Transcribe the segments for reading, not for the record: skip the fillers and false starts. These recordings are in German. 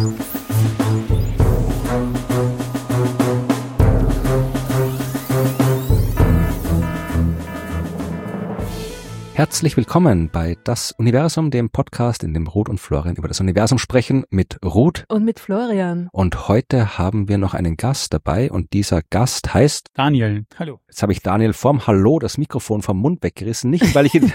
Herzlich willkommen bei Das Universum, dem Podcast, in dem Ruth und Florian über das Universum sprechen, mit Ruth und mit Florian. Und heute haben wir noch einen Gast dabei und dieser Gast heißt Daniel. Hallo. Jetzt habe ich Daniel vorm Hallo das Mikrofon vom Mund weggerissen, nicht weil ich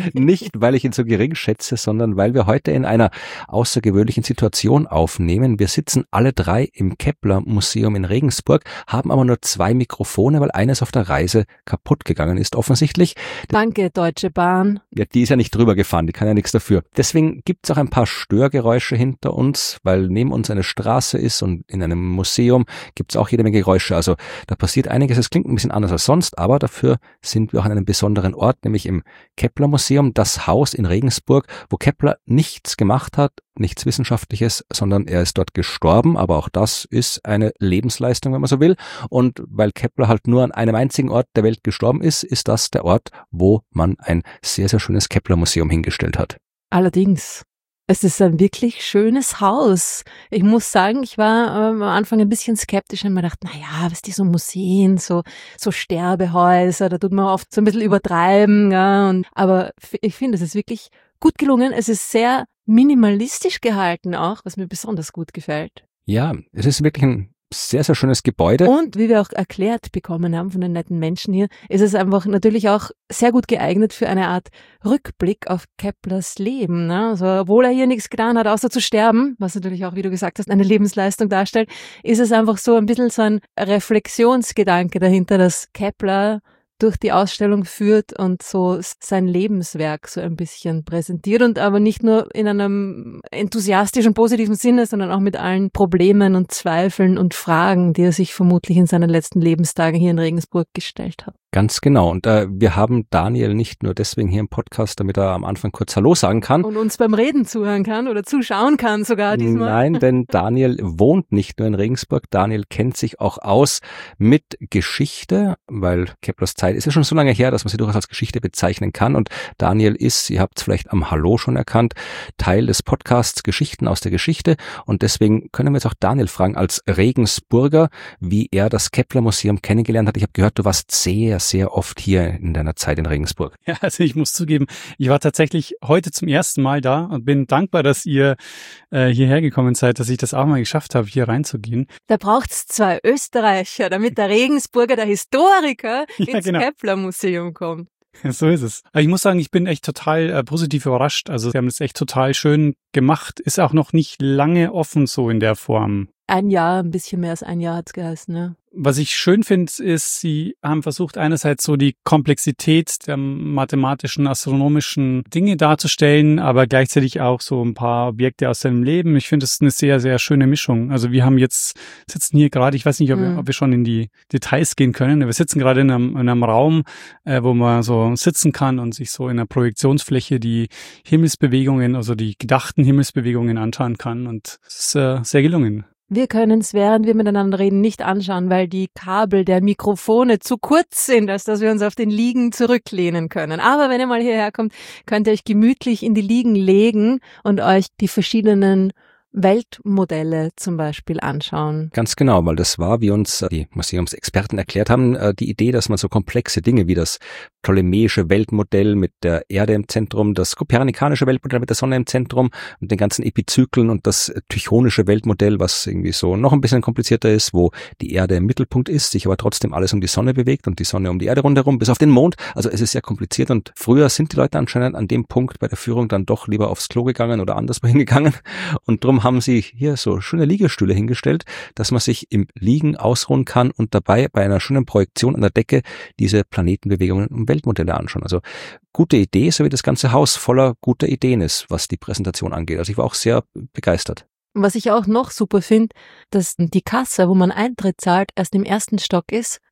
ihn so gering schätze, sondern weil wir heute in einer außergewöhnlichen Situation aufnehmen. Wir sitzen alle drei im Kepler-Museum in Regensburg, haben aber nur 2 Mikrofone, weil eines auf der Reise kaputt gegangen ist offensichtlich. Danke, Deutsche Bahn. Ja, die ist ja nicht drüber gefahren, die kann ja nichts dafür. Deswegen gibt's auch ein paar Störgeräusche hinter uns, weil neben uns eine Straße ist und in einem Museum gibt's auch jede Menge Geräusche. Also da passiert einiges, es klingt ein bisschen anders als sonst, aber dafür sind wir auch an einem besonderen Ort, nämlich im Kepler-Museum, das Haus in Regensburg, wo Kepler nichts gemacht hat, nichts Wissenschaftliches, sondern er ist dort gestorben, aber auch das ist eine Lebensleistung, wenn man so will. Und weil Kepler halt nur an einem einzigen Ort der Welt gestorben ist, ist das der Ort, wo man ein sehr, sehr schönes Kepler-Museum hingestellt hat. Allerdings, es ist ein wirklich schönes Haus. Ich muss sagen, ich war am Anfang ein bisschen skeptisch und mir gedacht, naja, was die so Museen, so Sterbehäuser, da tut man oft so ein bisschen übertreiben. Ja, aber ich finde, es ist wirklich gut gelungen. Es ist sehr minimalistisch gehalten auch, was mir besonders gut gefällt. Ja, es ist wirklich ein sehr, sehr schönes Gebäude. Und wie wir auch erklärt bekommen haben von den netten Menschen hier, ist es einfach natürlich auch sehr gut geeignet für eine Art Rückblick auf Keplers Leben. Ne? Also, obwohl er hier nichts getan hat, außer zu sterben, was natürlich auch, wie du gesagt hast, eine Lebensleistung darstellt, ist es einfach so ein bisschen so ein Reflexionsgedanke dahinter, dass Kepler durch die Ausstellung führt und so sein Lebenswerk so ein bisschen präsentiert und aber nicht nur in einem enthusiastischen, positiven Sinne, sondern auch mit allen Problemen und Zweifeln und Fragen, die er sich vermutlich in seinen letzten Lebenstagen hier in Regensburg gestellt hat. Ganz genau. Und wir haben Daniel nicht nur deswegen hier im Podcast, damit er am Anfang kurz Hallo sagen kann. Und uns beim Reden zuhören kann oder zuschauen kann sogar diesmal. Nein, denn Daniel wohnt nicht nur in Regensburg. Daniel kennt sich auch aus mit Geschichte, weil Keplers Zeit ist ja schon so lange her, dass man sie durchaus als Geschichte bezeichnen kann. Und Daniel ist, ihr habt es vielleicht am Hallo schon erkannt, Teil des Podcasts Geschichten aus der Geschichte. Und deswegen können wir jetzt auch Daniel fragen, als Regensburger, wie er das Kepler-Museum kennengelernt hat. Ich habe gehört, du warst sehr oft hier in deiner Zeit in Regensburg. Ja, also ich muss zugeben, ich war tatsächlich heute zum ersten Mal da und bin dankbar, dass ihr hierher gekommen seid, dass ich das auch mal geschafft habe, hier reinzugehen. Da braucht's 2 Österreicher, damit der Regensburger, der Historiker, ins Kepler-Museum kommt. Ja, so ist es. Aber ich muss sagen, ich bin echt total positiv überrascht. Also sie haben das echt total schön gemacht. Ist auch noch nicht lange offen so in der Form. Ein Jahr, ein bisschen mehr als ein Jahr hat's geheißen, ne? Was ich schön finde, ist, sie haben versucht, einerseits so die Komplexität der mathematischen, astronomischen Dinge darzustellen, aber gleichzeitig auch so ein paar Objekte aus seinem Leben. Ich finde, es ist eine sehr, sehr schöne Mischung. Also wir haben sitzen hier gerade, ich weiß nicht, ob wir schon in die Details gehen können. Wir sitzen gerade in einem Raum, wo man so sitzen kann und sich so in einer Projektionsfläche die Himmelsbewegungen, also die gedachten Himmelsbewegungen anschauen kann. Und es ist sehr gelungen. Wir können es, während wir miteinander reden, nicht anschauen, weil die Kabel der Mikrofone zu kurz sind, als dass wir uns auf den Liegen zurücklehnen können. Aber wenn ihr mal hierher kommt, könnt ihr euch gemütlich in die Liegen legen und euch die verschiedenen Weltmodelle zum Beispiel anschauen. Ganz genau, weil das war, wie uns die Museumsexperten erklärt haben, die Idee, dass man so komplexe Dinge wie das ptolemäische Weltmodell mit der Erde im Zentrum, das kopernikanische Weltmodell mit der Sonne im Zentrum und den ganzen Epizyklen und das tychonische Weltmodell, was irgendwie so noch ein bisschen komplizierter ist, wo die Erde im Mittelpunkt ist, sich aber trotzdem alles um die Sonne bewegt und die Sonne um die Erde rundherum, bis auf den Mond. Also es ist sehr kompliziert und früher sind die Leute anscheinend an dem Punkt bei der Führung dann doch lieber aufs Klo gegangen oder anderswo hingegangen und drum haben sie hier so schöne Liegestühle hingestellt, dass man sich im Liegen ausruhen kann und dabei bei einer schönen Projektion an der Decke diese Planetenbewegungen und Weltmodelle anschauen. Also gute Idee, so wie das ganze Haus voller guter Ideen ist, was die Präsentation angeht. Also ich war auch sehr begeistert. Was ich auch noch super finde, dass die Kasse, wo man Eintritt zahlt, erst im 1. Stock ist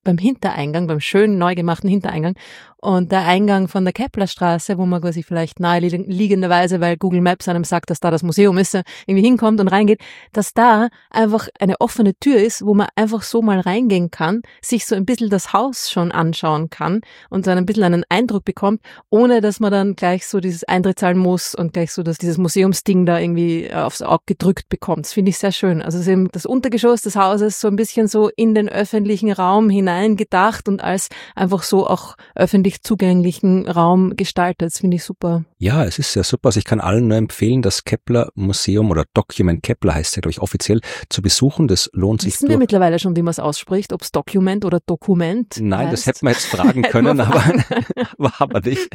beim Hintereingang, beim schön neu gemachten Hintereingang. Und der Eingang von der Keplerstraße, wo man quasi vielleicht naheliegenderweise, weil Google Maps einem sagt, dass da das Museum ist, irgendwie hinkommt und reingeht, dass da einfach eine offene Tür ist, wo man einfach so mal reingehen kann, sich so ein bisschen das Haus schon anschauen kann und so ein bisschen einen Eindruck bekommt, ohne dass man dann gleich so dieses Eintritt zahlen muss und gleich so dieses Museumsding da irgendwie aufs Auge gedrückt bekommt. Das finde ich sehr schön. Also es ist eben das Untergeschoss des Hauses so ein bisschen so in den öffentlichen Raum hineingedacht und als einfach so auch öffentlich zugänglichen Raum gestaltet. Das finde ich super. Ja, es ist sehr super. Also ich kann allen nur empfehlen, das Kepler Museum oder Document Kepler heißt ja, glaube ich, offiziell zu besuchen. Das lohnt sich. Wissen wir mittlerweile schon, wie man es ausspricht, ob es Document oder Dokument Nein, heißt? das hätten wir jetzt fragen können, aber haben wir nicht.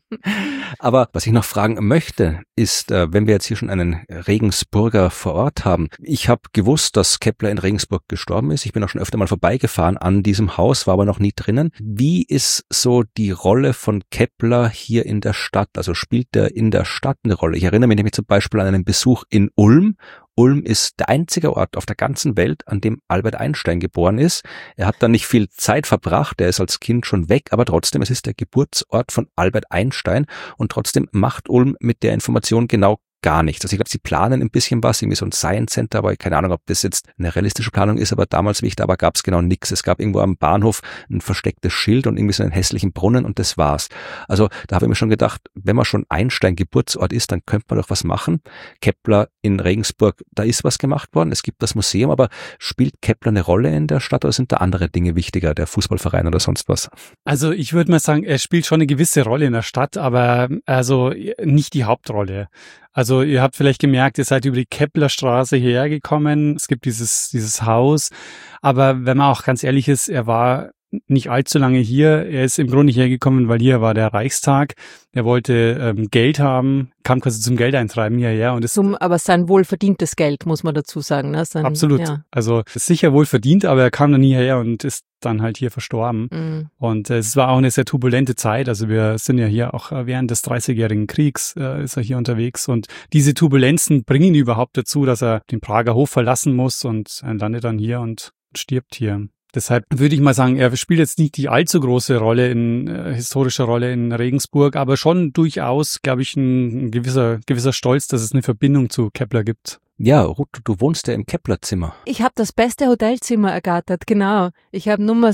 Aber was ich noch fragen möchte, ist, wenn wir jetzt hier schon einen Regensburger vor Ort haben. Ich habe gewusst, dass Kepler in Regensburg gestorben ist. Ich bin auch schon öfter mal vorbeigefahren an diesem Haus, war aber noch nie drinnen. Wie ist so die Rolle von Kepler hier in der Stadt? Also spielt er in der Stadt eine Rolle? Ich erinnere mich nämlich zum Beispiel an einen Besuch in Ulm. Ulm ist der einzige Ort auf der ganzen Welt, an dem Albert Einstein geboren ist. Er hat da nicht viel Zeit verbracht, er ist als Kind schon weg, aber trotzdem, es ist der Geburtsort von Albert Einstein und trotzdem macht Ulm mit der Information genau gar nichts. Also ich glaube, sie planen ein bisschen was, irgendwie so ein Science Center, aber keine Ahnung, ob das jetzt eine realistische Planung ist, aber damals, wie ich da war, gab es genau nichts. Es gab irgendwo am Bahnhof ein verstecktes Schild und irgendwie so einen hässlichen Brunnen und das war's. Also da habe ich mir schon gedacht, wenn man schon Einstein Geburtsort ist, dann könnte man doch was machen. Kepler in Regensburg, da ist was gemacht worden, es gibt das Museum, aber spielt Kepler eine Rolle in der Stadt oder sind da andere Dinge wichtiger, der Fußballverein oder sonst was? Also ich würde mal sagen, er spielt schon eine gewisse Rolle in der Stadt, aber also nicht die Hauptrolle. Also ihr habt vielleicht gemerkt, ihr seid über die Keplerstraße hierher gekommen. Es gibt dieses Haus. Aber wenn man auch ganz ehrlich ist, er war nicht allzu lange hier. Er ist im Grunde nicht hergekommen, weil hier war der Reichstag. Er wollte Geld haben, kam quasi zum Geldeintreiben hierher. Und Aber sein wohlverdientes Geld, muss man dazu sagen. Ne? Absolut. Ja. Also ist sicher wohl verdient, aber er kam dann nie hierher und ist dann halt hier verstorben. Mhm. Und es war auch eine sehr turbulente Zeit. Also wir sind ja hier auch während des 30-jährigen Kriegs ist er hier unterwegs. Und diese Turbulenzen bringen ihn überhaupt dazu, dass er den Prager Hof verlassen muss und landet dann hier und stirbt hier. Deshalb würde ich mal sagen, er spielt jetzt nicht die allzu große Rolle historische Rolle in Regensburg, aber schon durchaus, glaube ich, ein gewisser Stolz, dass es eine Verbindung zu Kepler gibt. Ja, Ruth, du wohnst ja im Keplerzimmer. Ich habe das beste Hotelzimmer ergattert, genau. Ich habe Nummer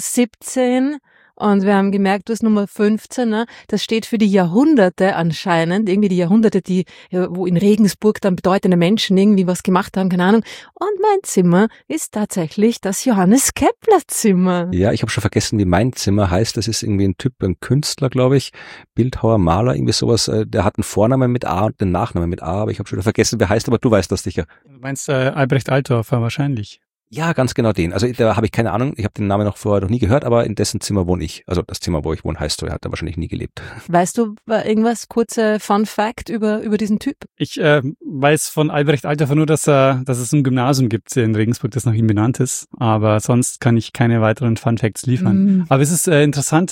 17 und wir haben gemerkt, du hast Nummer 15, ne? Das steht für die Jahrhunderte anscheinend, irgendwie die Jahrhunderte, wo in Regensburg dann bedeutende Menschen irgendwie was gemacht haben, keine Ahnung. Und mein Zimmer ist tatsächlich das Johannes Kepler Zimmer. Ja, ich habe schon vergessen, wie mein Zimmer heißt. Das ist irgendwie ein Typ, ein Künstler, glaube ich, Bildhauer, Maler, irgendwie sowas. Der hat einen Vornamen mit A und einen Nachnamen mit A, aber ich habe schon wieder vergessen, wer heißt, aber du weißt das sicher. Du meinst Albrecht Altdorfer wahrscheinlich. Ja, ganz genau den. Also da habe ich keine Ahnung, ich habe den Namen vorher noch nie gehört, aber in dessen Zimmer wohne ich. Also das Zimmer, wo ich wohne, heißt so, er hat da wahrscheinlich nie gelebt. Weißt du irgendwas, kurze Fun Fact über diesen Typ? Ich weiß von Albrecht Altdorfer nur, dass es ein Gymnasium gibt in Regensburg, das nach ihm benannt ist, aber sonst kann ich keine weiteren Fun Facts liefern. Aber es ist interessant,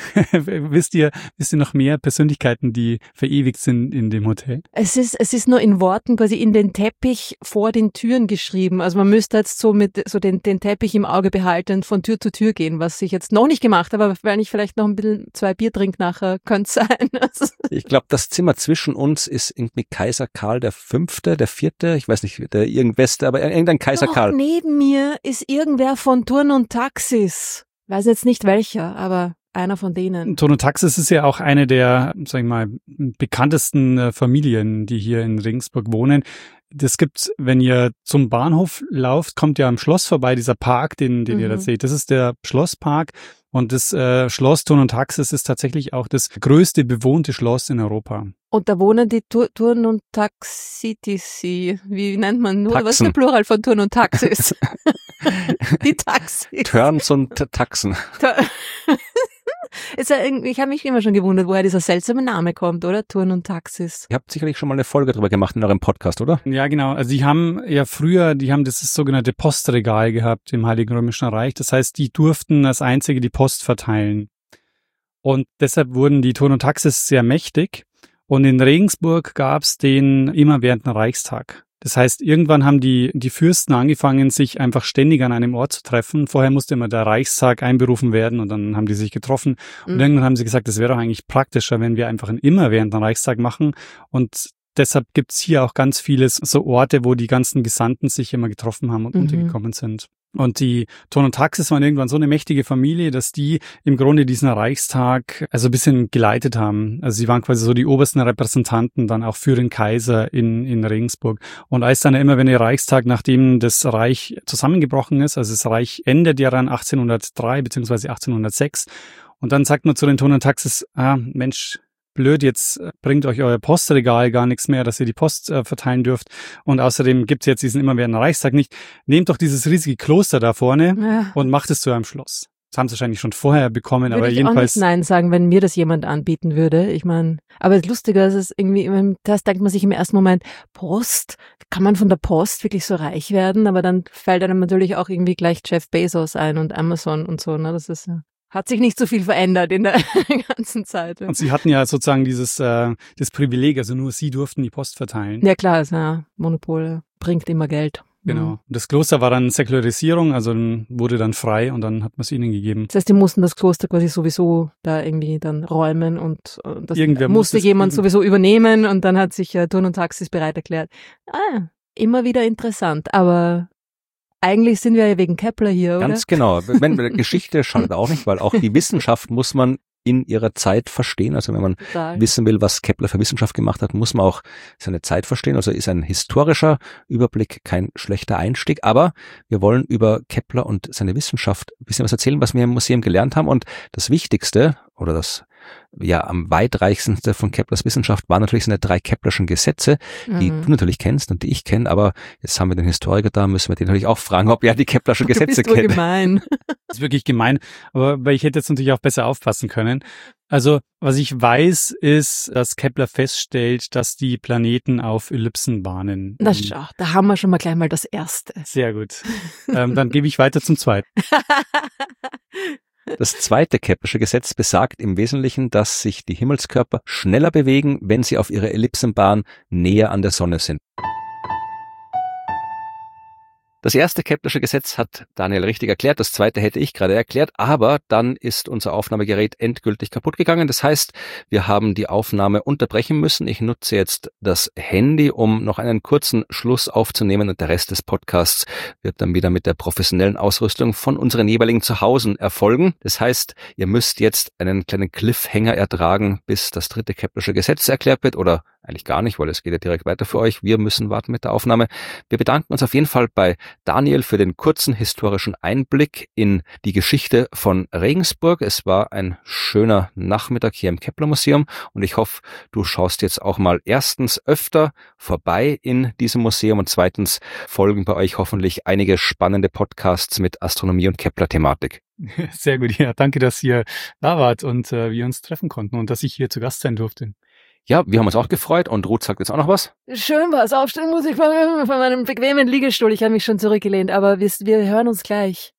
wisst ihr noch mehr Persönlichkeiten, die verewigt sind in dem Hotel? Es ist nur in Worten quasi in den Teppich vor den Türen geschrieben. Also man müsste jetzt so mit so den Teppich im Auge behalten, von Tür zu Tür gehen, was ich jetzt noch nicht gemacht habe, aber wenn ich vielleicht noch ein bisschen 2 Bier trinke nachher, könnte es sein. Ich glaube, das Zimmer zwischen uns ist irgendwie Kaiser Karl V., der 4., ich weiß nicht, der irgendwas, aber irgendein Kaiser Karl. Neben mir ist irgendwer von Turn und Taxis. Weiß jetzt nicht welcher, aber einer von denen. Turn und Taxis ist ja auch eine der, sag ich mal, bekanntesten Familien, die hier in Regensburg wohnen. Das gibt's, wenn ihr zum Bahnhof lauft, kommt ihr am Schloss vorbei, dieser Park, den ihr da seht. Das ist der Schlosspark und das Schloss Turn und Taxis ist tatsächlich auch das größte bewohnte Schloss in Europa. Und da wohnen die Turn und Taxis, wie nennt man nur, Taxen. Was ist der Plural von Turn und Taxis? Die Taxis. Turns und Taxen. Ich habe mich immer schon gewundert, woher dieser seltsame Name kommt, oder? Turn und Taxis. Ihr habt sicherlich schon mal eine Folge drüber gemacht in eurem Podcast, oder? Ja, genau. Also die haben das sogenannte Postregal gehabt im Heiligen Römischen Reich. Das heißt, die durften als einzige die Post verteilen. Und deshalb wurden die Turn und Taxis sehr mächtig. Und in Regensburg gab's den immer während dem Reichstag. Das heißt, irgendwann haben die Fürsten angefangen, sich einfach ständig an einem Ort zu treffen. Vorher musste immer der Reichstag einberufen werden und dann haben die sich getroffen. Und irgendwann haben sie gesagt, es wäre doch eigentlich praktischer, wenn wir einfach einen immerwährenden Reichstag machen. Und deshalb gibt's hier auch ganz viele so Orte, wo die ganzen Gesandten sich immer getroffen haben und untergekommen sind. Und die Ton und Taxis waren irgendwann so eine mächtige Familie, dass die im Grunde diesen Reichstag also ein bisschen geleitet haben. Also sie waren quasi so die obersten Repräsentanten dann auch für den Kaiser in Regensburg. Und als dann immer, wenn der Reichstag, nachdem das Reich zusammengebrochen ist, also das Reich endet ja dann 1803 beziehungsweise 1806, und dann sagt man zu den Ton und Taxis, Mensch, blöd, jetzt bringt euch euer Postregal gar nichts mehr, dass ihr die Post verteilen dürft. Und außerdem gibt's jetzt diesen immerwährenden Reichstag nicht. Nehmt doch dieses riesige Kloster da vorne und macht es zu einem Schloss. Das haben sie wahrscheinlich schon vorher bekommen, aber jedenfalls... Ich auch nicht Nein sagen, wenn mir das jemand anbieten würde. Ich meine, aber lustiger ist es irgendwie, das denkt man sich im ersten Moment, Post, kann man von der Post wirklich so reich werden? Aber dann fällt einem natürlich auch irgendwie gleich Jeff Bezos ein und Amazon und so, ne? Das ist hat sich nicht so viel verändert in der ganzen Zeit. Und sie hatten ja sozusagen das Privileg, also nur sie durften die Post verteilen. Ja klar, Monopol bringt immer Geld. Genau. Das Kloster war dann Säkularisierung, also wurde dann frei und dann hat man es ihnen gegeben. Das heißt, die mussten das Kloster quasi sowieso da irgendwie dann räumen und das Irgendwer musste jemand sowieso übernehmen und dann hat sich Turn und Taxis bereit erklärt. Immer wieder interessant, aber eigentlich sind wir ja wegen Kepler hier, oder? Ganz genau. Geschichte schadet auch nicht, weil auch die Wissenschaft muss man in ihrer Zeit verstehen. Also wenn man wissen will, was Kepler für Wissenschaft gemacht hat, muss man auch seine Zeit verstehen. Also ist ein historischer Überblick kein schlechter Einstieg. Aber wir wollen über Kepler und seine Wissenschaft ein bisschen was erzählen, was wir im Museum gelernt haben. Und das Wichtigste oder das am weitreichendste von Keplers Wissenschaft waren natürlich seine 3 Keplerschen Gesetze, die du natürlich kennst und die ich kenne, aber jetzt haben wir den Historiker da, müssen wir den natürlich auch fragen, ob er die Keplerschen Gesetze kennt. Das ist gemein. Das ist wirklich gemein, aber ich hätte jetzt natürlich auch besser aufpassen können. Also, was ich weiß, ist, dass Kepler feststellt, dass die Planeten auf Ellipsenbahnen... Na schau, da haben wir schon mal gleich mal das Erste. Sehr gut. Dann gebe ich weiter zum Zweiten. Das zweite Keplersche Gesetz besagt im Wesentlichen, dass sich die Himmelskörper schneller bewegen, wenn sie auf ihrer Ellipsenbahn näher an der Sonne sind. Das erste Keplersche Gesetz hat Daniel richtig erklärt, das zweite hätte ich gerade erklärt, aber dann ist unser Aufnahmegerät endgültig kaputt gegangen. Das heißt, wir haben die Aufnahme unterbrechen müssen. Ich nutze jetzt das Handy, um noch einen kurzen Schluss aufzunehmen und der Rest des Podcasts wird dann wieder mit der professionellen Ausrüstung von unseren jeweiligen Zuhause erfolgen. Das heißt, ihr müsst jetzt einen kleinen Cliffhanger ertragen, bis das dritte Keplersche Gesetz erklärt wird oder eigentlich gar nicht, weil es geht ja direkt weiter für euch. Wir müssen warten mit der Aufnahme. Wir bedanken uns auf jeden Fall bei Daniel für den kurzen historischen Einblick in die Geschichte von Regensburg. Es war ein schöner Nachmittag hier im Kepler Museum und ich hoffe, du schaust jetzt auch mal erstens öfter vorbei in diesem Museum und zweitens folgen bei euch hoffentlich einige spannende Podcasts mit Astronomie und Kepler-Thematik. Sehr gut, ja. Danke, dass ihr da wart und wir uns treffen konnten und dass ich hier zu Gast sein durfte. Ja, wir haben uns auch gefreut und Ruth sagt jetzt auch noch was. Schön was, aufstehen muss ich von meinem bequemen Liegestuhl. Ich habe mich schon zurückgelehnt, aber wir hören uns gleich.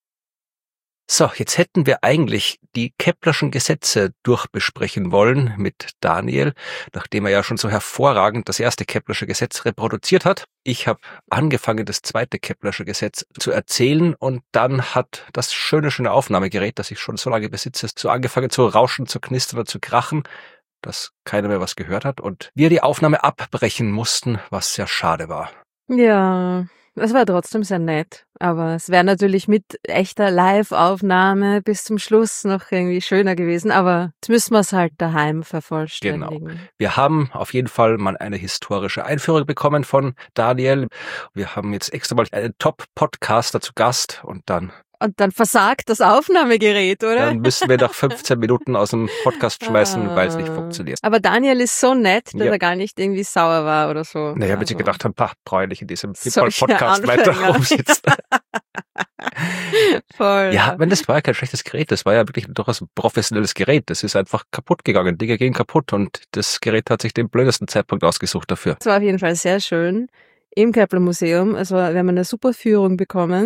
So, jetzt hätten wir eigentlich die Keplerschen Gesetze durchbesprechen wollen mit Daniel, nachdem er ja schon so hervorragend das erste Keplersche Gesetz reproduziert hat. Ich habe angefangen, das zweite Keplersche Gesetz zu erzählen und dann hat das schöne Aufnahmegerät, das ich schon so lange besitze, so angefangen zu rauschen, zu knistern oder zu krachen, dass keiner mehr was gehört hat und wir die Aufnahme abbrechen mussten, was sehr schade war. Ja, es war trotzdem sehr nett, aber es wäre natürlich mit echter Live-Aufnahme bis zum Schluss noch irgendwie schöner gewesen, aber jetzt müssen wir es halt daheim vervollständigen. Genau. Wir haben auf jeden Fall mal eine historische Einführung bekommen von Daniel. Wir haben jetzt extra mal einen Top-Podcaster zu Gast und dann versagt das Aufnahmegerät, oder? Dann müssen wir nach 15 Minuten aus dem Podcast schmeißen, weil es nicht funktioniert. Aber Daniel ist so nett, dass er gar nicht irgendwie sauer war oder so. Naja, weil sie gedacht haben, brauche ich nicht in diesem Podcast weiter rumsitzen. Voll. Ja, das war ja kein schlechtes Gerät, das war ja wirklich durchaus ein professionelles Gerät. Das ist einfach kaputt gegangen, Dinge gehen kaputt und das Gerät hat sich den blödesten Zeitpunkt ausgesucht dafür. Es war auf jeden Fall sehr schön im Kepler Museum. Also wir haben eine super Führung bekommen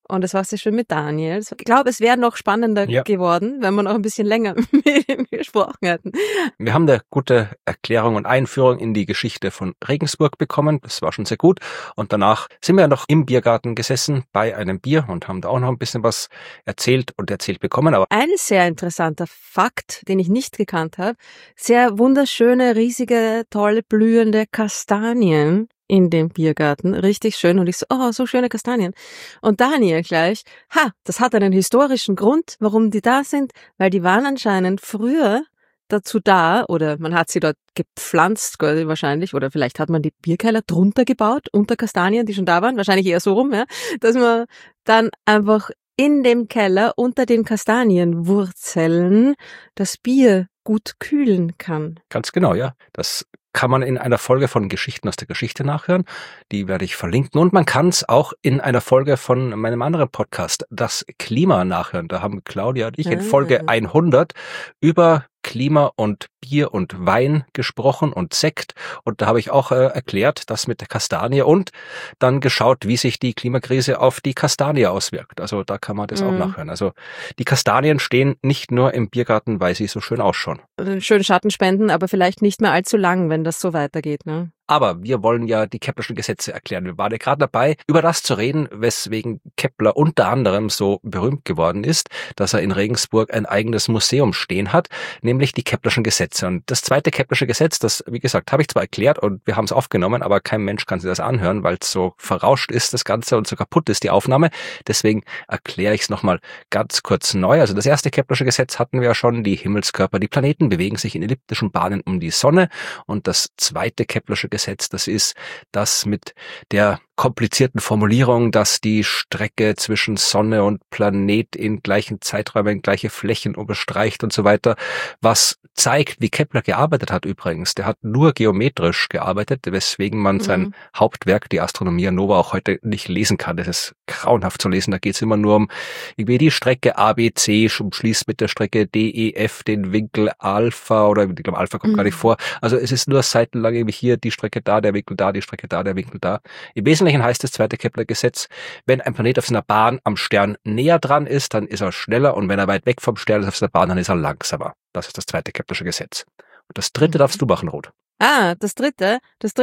Und es war sehr schön mit Daniel. Ich glaube, es wäre noch spannender geworden, wenn wir noch ein bisschen länger mit ihm gesprochen hätten. Wir haben eine gute Erklärung und Einführung in die Geschichte von Regensburg bekommen. Das war schon sehr gut. Und danach sind wir noch im Biergarten gesessen bei einem Bier und haben da auch noch ein bisschen was erzählt bekommen. Aber ein sehr interessanter Fakt, den ich nicht gekannt habe, sehr wunderschöne, riesige, tolle, blühende Kastanien in dem Biergarten. Richtig schön. Und ich so, oh, so schöne Kastanien. Und Daniel gleich, das hat einen historischen Grund, warum die da sind, weil die waren anscheinend früher dazu da, oder man hat sie dort gepflanzt wahrscheinlich, oder vielleicht hat man die Bierkeller drunter gebaut, unter Kastanien, die schon da waren, wahrscheinlich eher so rum, ja, dass man dann einfach in dem Keller unter den Kastanienwurzeln das Bier gut kühlen kann. Ganz genau, ja. Das kann man in einer Folge von Geschichten aus der Geschichte nachhören. Die werde ich verlinken. Und man kann es auch in einer Folge von meinem anderen Podcast, Das Klima, nachhören. Da haben Claudia und ich in Folge 100 über Klima und Bier und Wein gesprochen und Sekt. Und da habe ich auch erklärt, das mit der Kastanie und dann geschaut, wie sich die Klimakrise auf die Kastanie auswirkt. Also da kann man das auch nachhören. Also die Kastanien stehen nicht nur im Biergarten, weil sie so schön ausschauen. Schön Schatten spenden, aber vielleicht nicht mehr allzu lang, wenn das so weitergeht, ne? Aber wir wollen ja die Keplerschen Gesetze erklären. Wir waren ja gerade dabei, über das zu reden, weswegen Kepler unter anderem so berühmt geworden ist, dass er in Regensburg ein eigenes Museum stehen hat, nämlich die Keplerschen Gesetze. Und das zweite Keplersche Gesetz, das, wie gesagt, habe ich zwar erklärt und wir haben es aufgenommen, aber kein Mensch kann sich das anhören, weil es so verrauscht ist, das Ganze, und so kaputt ist die Aufnahme. Deswegen erkläre ich es nochmal ganz kurz neu. Also das erste Keplersche Gesetz hatten wir ja schon, die Himmelskörper, die Planeten bewegen sich in elliptischen Bahnen um die Sonne. Und das zweite Keplersche Gesetz, das ist das mit der komplizierten Formulierung, dass die Strecke zwischen Sonne und Planet in gleichen Zeiträumen gleiche Flächen überstreicht und so weiter, was zeigt, wie Kepler gearbeitet hat übrigens. Der hat nur geometrisch gearbeitet, weswegen man sein Hauptwerk, die Astronomia Nova, auch heute nicht lesen kann. Das ist grauenhaft zu lesen. Da geht es immer nur um irgendwie die Strecke ABC, umschließt mit der Strecke DEF den Winkel Alpha, oder ich glaube Alpha kommt gar nicht vor. Also es ist nur seitenlang irgendwie hier die Strecke da, der Winkel da, die Strecke da, der Winkel da. Im Wesentlichen heißt das zweite Kepler-Gesetz, wenn ein Planet auf seiner Bahn am Stern näher dran ist, dann ist er schneller, und wenn er weit weg vom Stern ist auf seiner Bahn, dann ist er langsamer. Das ist das zweite Keplersche Gesetz. Und das dritte darfst du machen, Ruth. Das dritte,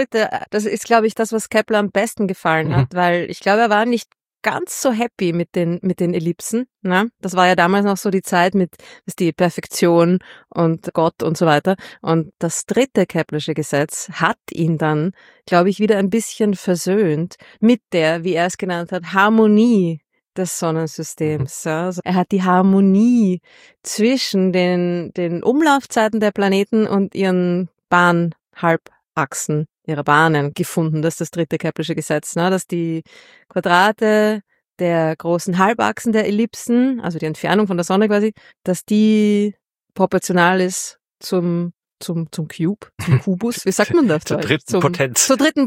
das ist, glaube ich, das, was Kepler am besten gefallen hat, weil ich glaube, er war nicht ganz so happy mit den Ellipsen, ne? Das war ja damals noch so die Zeit mit die Perfektion und Gott und so weiter. Und das dritte Keplersche Gesetz hat ihn dann, glaube ich, wieder ein bisschen versöhnt mit der, wie er es genannt hat, Harmonie des Sonnensystems. Also er hat die Harmonie zwischen den Umlaufzeiten der Planeten und ihren Bahnhalbachsen, ihrer Bahnen gefunden. Das ist das dritte Keplersche Gesetz, ne? Dass die Quadrate der großen Halbachsen der Ellipsen, also die Entfernung von der Sonne quasi, dass die proportional ist zum Cube, zum Kubus, wie sagt man das? Zur dritten Potenz. Zur dritten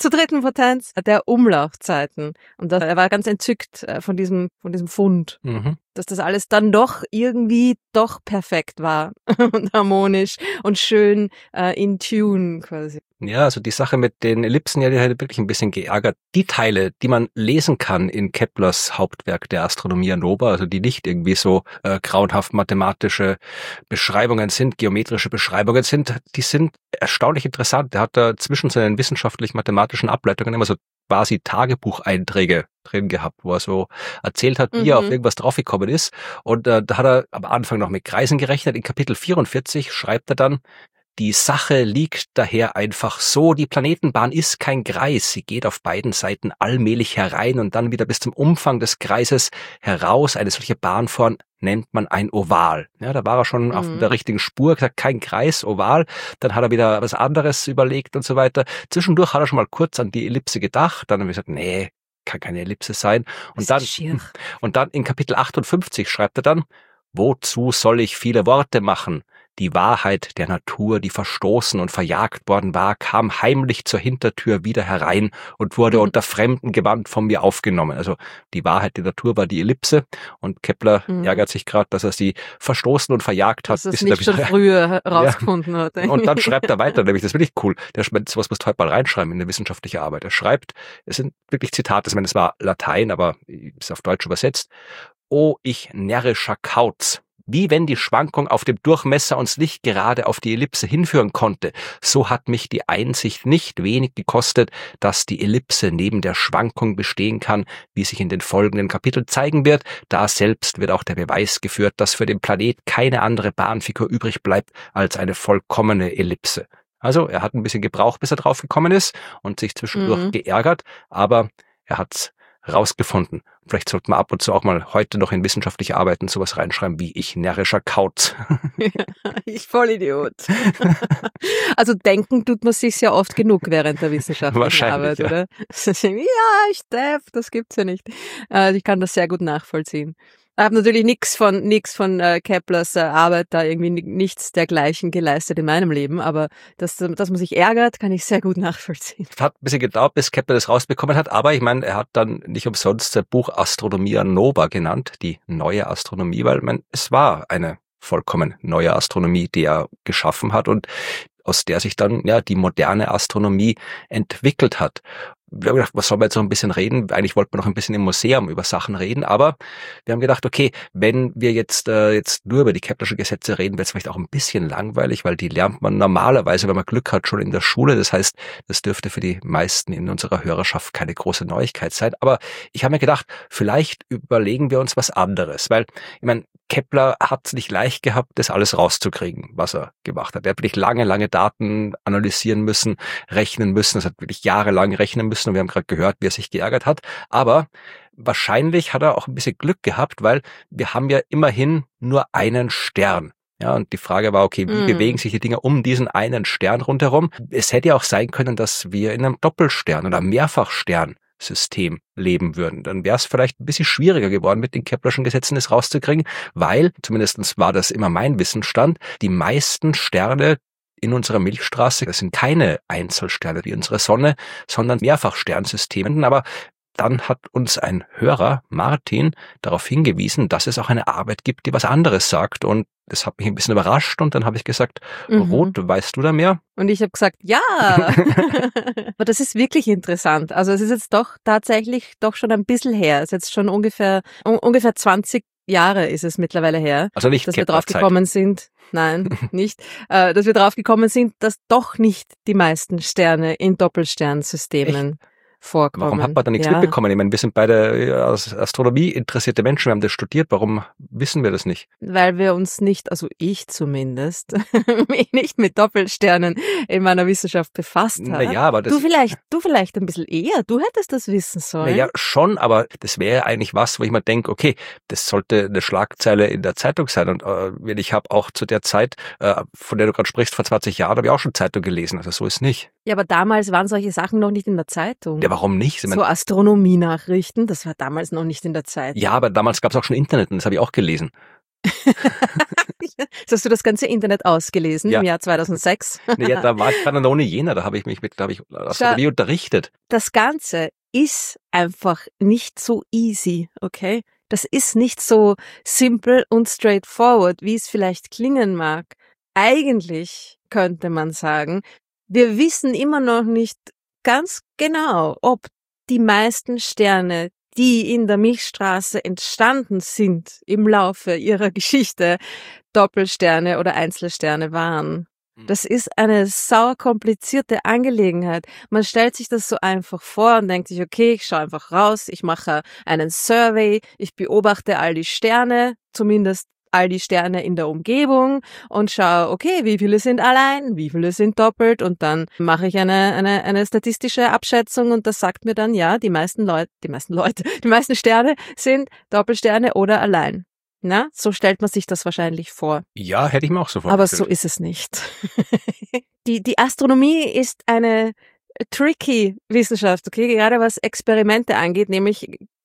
Potenz der Umlaufzeiten. Und er war ganz entzückt von diesem Fund, dass das alles dann doch irgendwie doch perfekt war und harmonisch und schön in Tune quasi. Ja, also die Sache mit den Ellipsen, ja, die hat wirklich ein bisschen geärgert. Die Teile, die man lesen kann in Keplers Hauptwerk der Astronomia Nova, also die nicht irgendwie so grauenhaft mathematische Beschreibungen sind, geometrische Beschreibungen sind, die sind erstaunlich interessant. Der hat da zwischen seinen wissenschaftlich-mathematischen Ableitungen immer so quasi Tagebucheinträge drin gehabt, wo er so erzählt hat, wie er auf irgendwas draufgekommen ist. Und da hat er am Anfang noch mit Kreisen gerechnet. In Kapitel 44 schreibt er dann: Die Sache liegt daher einfach so, die Planetenbahn ist kein Kreis, sie geht auf beiden Seiten allmählich herein und dann wieder bis zum Umfang des Kreises heraus. Eine solche Bahnform nennt man ein Oval. Ja, da war er schon auf der richtigen Spur, gesagt, kein Kreis, Oval. Dann hat er wieder was anderes überlegt und so weiter. Zwischendurch hat er schon mal kurz an die Ellipse gedacht, dann hat er gesagt, nee, kann keine Ellipse sein. Und dann in Kapitel 58 schreibt er dann: Wozu soll ich viele Worte machen? Die Wahrheit der Natur, die verstoßen und verjagt worden war, kam heimlich zur Hintertür wieder herein und wurde unter fremdem Gewand von mir aufgenommen. Also die Wahrheit der Natur war die Ellipse und Kepler ärgert sich gerade, dass er sie verstoßen und verjagt hat. Dass er es nicht schon früher herausgefunden hat. Und dann schreibt er weiter, nämlich das will ich cool. Sowas musst du heute mal reinschreiben in eine wissenschaftliche Arbeit. Er schreibt, es sind wirklich Zitate, ich meine, es war Latein, aber ist auf Deutsch übersetzt. O ich närrischer Kauz, wie wenn die Schwankung auf dem Durchmesser uns nicht gerade auf die Ellipse hinführen konnte, so hat mich die Einsicht nicht wenig gekostet, dass die Ellipse neben der Schwankung bestehen kann, wie sich in den folgenden Kapiteln zeigen wird. Da selbst wird auch der Beweis geführt, dass für den Planet keine andere Bahnfigur übrig bleibt als eine vollkommene Ellipse. Also er hat ein bisschen gebraucht, bis er drauf gekommen ist und sich zwischendurch geärgert, aber er hat's rausgefunden. Vielleicht sollte man ab und zu auch mal heute noch in wissenschaftliche Arbeiten sowas reinschreiben wie ich närrischer Kauz. Ich Vollidiot. Also denken tut man sich ja oft genug während der wissenschaftlichen Arbeit, oder? Ja, ich Depp, das gibt's ja nicht. Ich kann das sehr gut nachvollziehen. Ich habe natürlich nichts von Keplers Arbeit da irgendwie nichts dergleichen geleistet in meinem Leben, aber dass man sich ärgert, kann ich sehr gut nachvollziehen. Es hat ein bisschen gedauert, bis Kepler das rausbekommen hat, aber ich meine, er hat dann nicht umsonst sein Buch Astronomia Nova genannt, die neue Astronomie, weil es war eine vollkommen neue Astronomie, die er geschaffen hat und aus der sich dann die moderne Astronomie entwickelt hat. Wir haben gedacht, was sollen wir jetzt noch ein bisschen reden? Eigentlich wollten wir noch ein bisschen im Museum über Sachen reden, aber wir haben gedacht, okay, wenn wir jetzt nur über die Keplerschen Gesetze reden, wird es vielleicht auch ein bisschen langweilig, weil die lernt man normalerweise, wenn man Glück hat, schon in der Schule. Das heißt, das dürfte für die meisten in unserer Hörerschaft keine große Neuigkeit sein. Aber ich habe mir gedacht, vielleicht überlegen wir uns was anderes, weil, ich meine, Kepler hat es nicht leicht gehabt, das alles rauszukriegen, was er gemacht hat. Er hat wirklich lange Daten analysieren müssen, rechnen müssen. Es hat wirklich jahrelang rechnen müssen und wir haben gerade gehört, wie er sich geärgert hat. Aber wahrscheinlich hat er auch ein bisschen Glück gehabt, weil wir haben ja immerhin nur einen Stern. Ja, und die Frage war, okay, wie bewegen sich die Dinge um diesen einen Stern rundherum? Es hätte ja auch sein können, dass wir in einem Doppelstern oder Mehrfachstern-System leben würden. Dann wäre es vielleicht ein bisschen schwieriger geworden, mit den Keplerschen Gesetzen das rauszukriegen, weil, zumindest war das immer mein Wissensstand, die meisten Sterne in unserer Milchstraße, das sind keine Einzelsterne wie unsere Sonne, sondern Mehrfachsternsysteme. Aber dann hat uns ein Hörer, Martin, darauf hingewiesen, dass es auch eine Arbeit gibt, die was anderes sagt. Und das hat mich ein bisschen überrascht. Und dann habe ich gesagt, Ruth, weißt du da mehr? Und ich habe gesagt, ja. Aber das ist wirklich interessant. Also es ist jetzt doch tatsächlich schon ein bisschen her. Es ist jetzt schon ungefähr 20 Jahre ist es mittlerweile her, also nicht dass wir drauf gekommen sind. Nein, nicht. Dass wir drauf gekommen sind, dass doch nicht die meisten Sterne in Doppelsternsystemen vorkommen. Warum hat man da nichts mitbekommen? Ich meine, wir sind beide als Astronomie interessierte Menschen, wir haben das studiert. Warum wissen wir das nicht? Weil wir uns nicht, also ich zumindest, mich nicht mit Doppelsternen in meiner Wissenschaft befasst habe. Naja, aber das... Du vielleicht ein bisschen eher. Du hättest das wissen sollen. Naja, schon, aber das wäre eigentlich was, wo ich mir denke, okay, das sollte eine Schlagzeile in der Zeitung sein. Und ich habe auch zu der Zeit, von der du gerade sprichst, vor 20 Jahren, habe ich auch schon Zeitung gelesen. Also so ist nicht. Ja, aber damals waren solche Sachen noch nicht in der Zeitung. Ja, warum nicht? So Astronomie-Nachrichten, das war damals noch nicht in der Zeitung. Ja, aber damals gab es auch schon Internet und das habe ich auch gelesen. Hast du das ganze Internet ausgelesen im Jahr 2006? Naja, da war ich gerade noch ohne jener, da habe ich mich mit Astronomie unterrichtet. Das Ganze ist einfach nicht so easy, okay? Das ist nicht so simpel und straightforward, wie es vielleicht klingen mag. Eigentlich könnte man sagen, wir wissen immer noch nicht ganz genau, ob die meisten Sterne, die in der Milchstraße entstanden sind im Laufe ihrer Geschichte, Doppelsterne oder Einzelsterne waren. Das ist eine saukomplizierte Angelegenheit. Man stellt sich das so einfach vor und denkt sich, okay, ich schaue einfach raus, ich mache einen Survey, ich beobachte all die Sterne, zumindest all die Sterne in der Umgebung und schaue, okay, wie viele sind allein, wie viele sind doppelt und dann mache ich eine statistische Abschätzung und das sagt mir dann, ja, die meisten Sterne sind Doppelsterne oder allein. Na, so stellt man sich das wahrscheinlich vor. Ja, hätte ich mir auch so vorgestellt. Aber so ist es nicht. Die Astronomie ist eine tricky Wissenschaft, okay, gerade was Experimente angeht, nämlich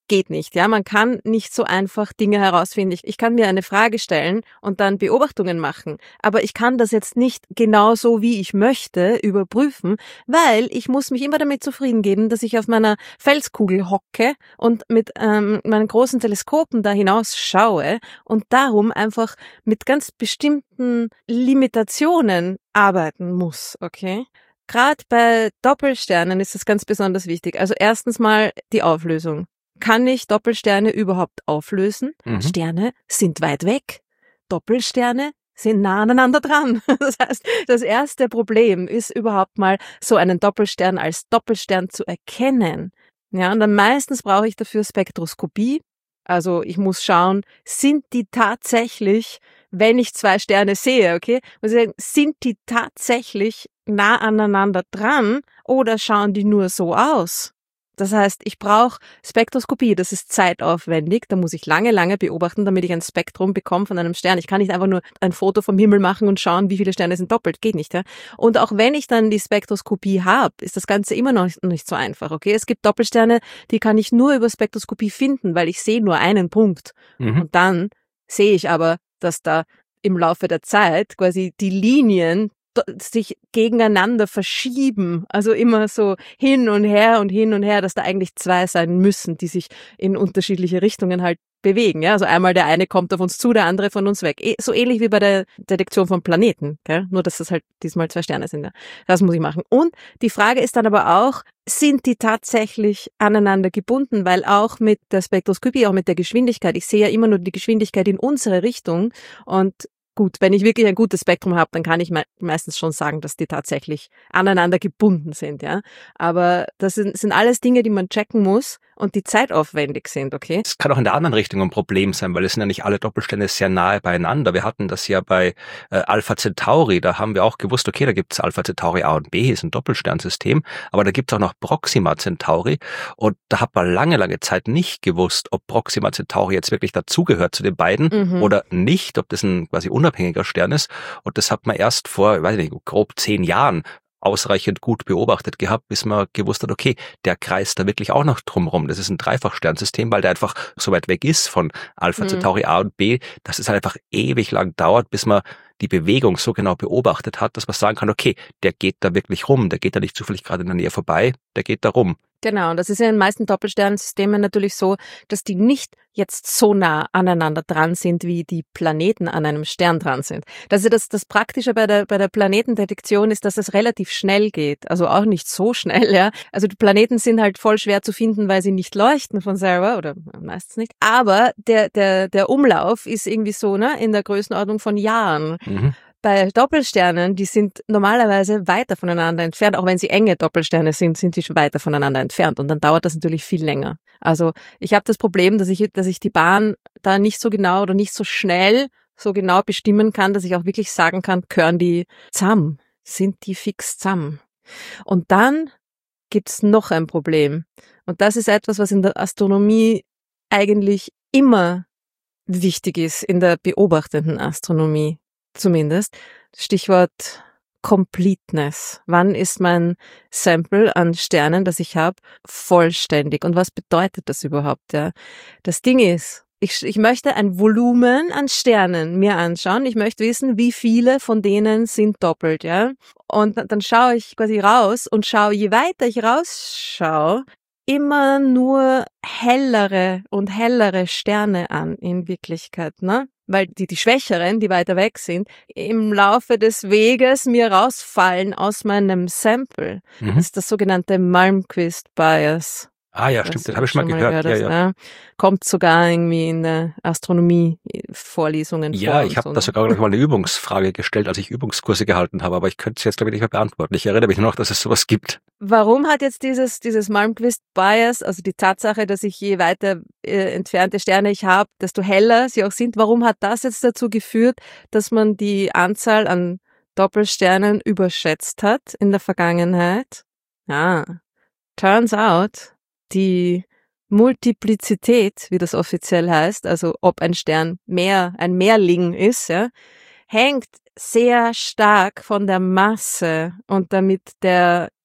geht nicht, ja. Man kann nicht so einfach Dinge herausfinden. Ich kann mir eine Frage stellen und dann Beobachtungen machen, aber ich kann das jetzt nicht genau so, wie ich möchte, überprüfen, weil ich muss mich immer damit zufrieden geben, dass ich auf meiner Felskugel hocke und mit meinen großen Teleskopen da hinaus schaue und darum einfach mit ganz bestimmten Limitationen arbeiten muss, okay? Gerade bei Doppelsternen ist das ganz besonders wichtig. Also erstens mal die Auflösung. Kann ich Doppelsterne überhaupt auflösen? Sterne sind weit weg. Doppelsterne sind nah aneinander dran. Das heißt, das erste Problem ist überhaupt mal, so einen Doppelstern als Doppelstern zu erkennen. Ja, und dann meistens brauche ich dafür Spektroskopie. Also ich muss schauen, sind die tatsächlich, wenn ich zwei Sterne sehe, okay, muss ich sagen, sind die tatsächlich nah aneinander dran oder schauen die nur so aus? Das heißt, ich brauche Spektroskopie, das ist zeitaufwendig, da muss ich lange beobachten, damit ich ein Spektrum bekomme von einem Stern. Ich kann nicht einfach nur ein Foto vom Himmel machen und schauen, wie viele Sterne sind doppelt, geht nicht. Ja? Und auch wenn ich dann die Spektroskopie habe, ist das Ganze immer noch nicht so einfach. Okay, es gibt Doppelsterne, die kann ich nur über Spektroskopie finden, weil ich sehe nur einen Punkt. Und dann sehe ich aber, dass da im Laufe der Zeit quasi die Linien sich gegeneinander verschieben, also immer so hin und her, dass da eigentlich zwei sein müssen, die sich in unterschiedliche Richtungen halt bewegen. Ja? Also einmal der eine kommt auf uns zu, der andere von uns weg. So ähnlich wie bei der Detektion von Planeten, gell? Nur dass das halt diesmal zwei Sterne sind. Ja? Das muss ich machen. Und die Frage ist dann aber auch, sind die tatsächlich aneinander gebunden? Weil auch mit der Spektroskopie, auch mit der Geschwindigkeit, ich sehe ja immer nur die Geschwindigkeit in unsere Richtung und gut, wenn ich wirklich ein gutes Spektrum habe, dann kann ich meistens schon sagen, dass die tatsächlich aneinander gebunden sind, ja. Aber das sind alles Dinge, die man checken muss und die zeitaufwendig sind, okay? Es kann auch in der anderen Richtung ein Problem sein, weil es sind ja nicht alle Doppelsterne sehr nahe beieinander. Wir hatten das ja bei Alpha Centauri, da haben wir auch gewusst, okay, da gibt es Alpha Centauri A und B, ist ein Doppelsternsystem, aber da gibt es auch noch Proxima Centauri und da hat man lange Zeit nicht gewusst, ob Proxima Centauri jetzt wirklich dazugehört zu den beiden oder nicht, ob das ein quasi unabhängiger Stern ist, und das hat man erst vor, weiß ich nicht, grob 10 Jahren ausreichend gut beobachtet gehabt, bis man gewusst hat, okay, der kreist da wirklich auch noch drumherum. Das ist ein Dreifachsternsystem, weil der einfach so weit weg ist von Alpha Centauri A und B, dass es halt einfach ewig lang dauert, bis man die Bewegung so genau beobachtet hat, dass man sagen kann, okay, der geht da wirklich rum, der geht da nicht zufällig gerade in der Nähe vorbei, der geht da rum. Genau, und das ist ja in den meisten Doppelsternsystemen natürlich so, dass die nicht jetzt so nah aneinander dran sind, wie die Planeten an einem Stern dran sind. Das ist das Praktische bei der Planetendetektion ist, dass es relativ schnell geht. Also auch nicht so schnell, ja. Also die Planeten sind halt voll schwer zu finden, weil sie nicht leuchten von selber oder meistens nicht. Aber der Umlauf ist irgendwie so, ne, in der Größenordnung von Jahren. Bei Doppelsternen, die sind normalerweise weiter voneinander entfernt, auch wenn sie enge Doppelsterne sind, sind die schon weiter voneinander entfernt und dann dauert das natürlich viel länger. Also ich habe das Problem, dass ich die Bahn da nicht so genau oder nicht so schnell so genau bestimmen kann, dass ich auch wirklich sagen kann, gehören die zusammen, sind die fix zusammen. Und dann gibt's noch ein Problem und das ist etwas, was in der Astronomie eigentlich immer wichtig ist, in der beobachtenden Astronomie. Zumindest. Stichwort Completeness. Wann ist mein Sample an Sternen, das ich habe, vollständig? Und was bedeutet das überhaupt? Ja? Das Ding ist, ich möchte ein Volumen an Sternen mir anschauen. Ich möchte wissen, wie viele von denen sind doppelt. Ja? Und dann schaue ich quasi raus und schaue, je weiter ich rausschaue, immer nur hellere und hellere Sterne an in Wirklichkeit, ne? Weil die Schwächeren, die weiter weg sind, im Laufe des Weges mir rausfallen aus meinem Sample. Das ist das sogenannte Malmquist-Bias. Ah ja, stimmt, das habe ich schon mal gehört. Ja. Kommt sogar irgendwie in der Astronomie-Vorlesungen vor. Ja, ich habe so, da sogar noch mal eine Übungsfrage gestellt, als ich Übungskurse gehalten habe, aber ich könnte es jetzt, glaube ich, nicht mehr beantworten. Ich erinnere mich nur noch, dass es sowas gibt. Warum hat jetzt dieses Malmquist-Bias, also die Tatsache, dass ich je weiter entfernte Sterne ich habe, desto heller sie auch sind, warum hat das jetzt dazu geführt, dass man die Anzahl an Doppelsternen überschätzt hat in der Vergangenheit? Ja, turns out, die Multiplizität, wie das offiziell heißt, also ob ein Stern ein Mehrling ist, ja, hängt sehr stark von der Masse und damit der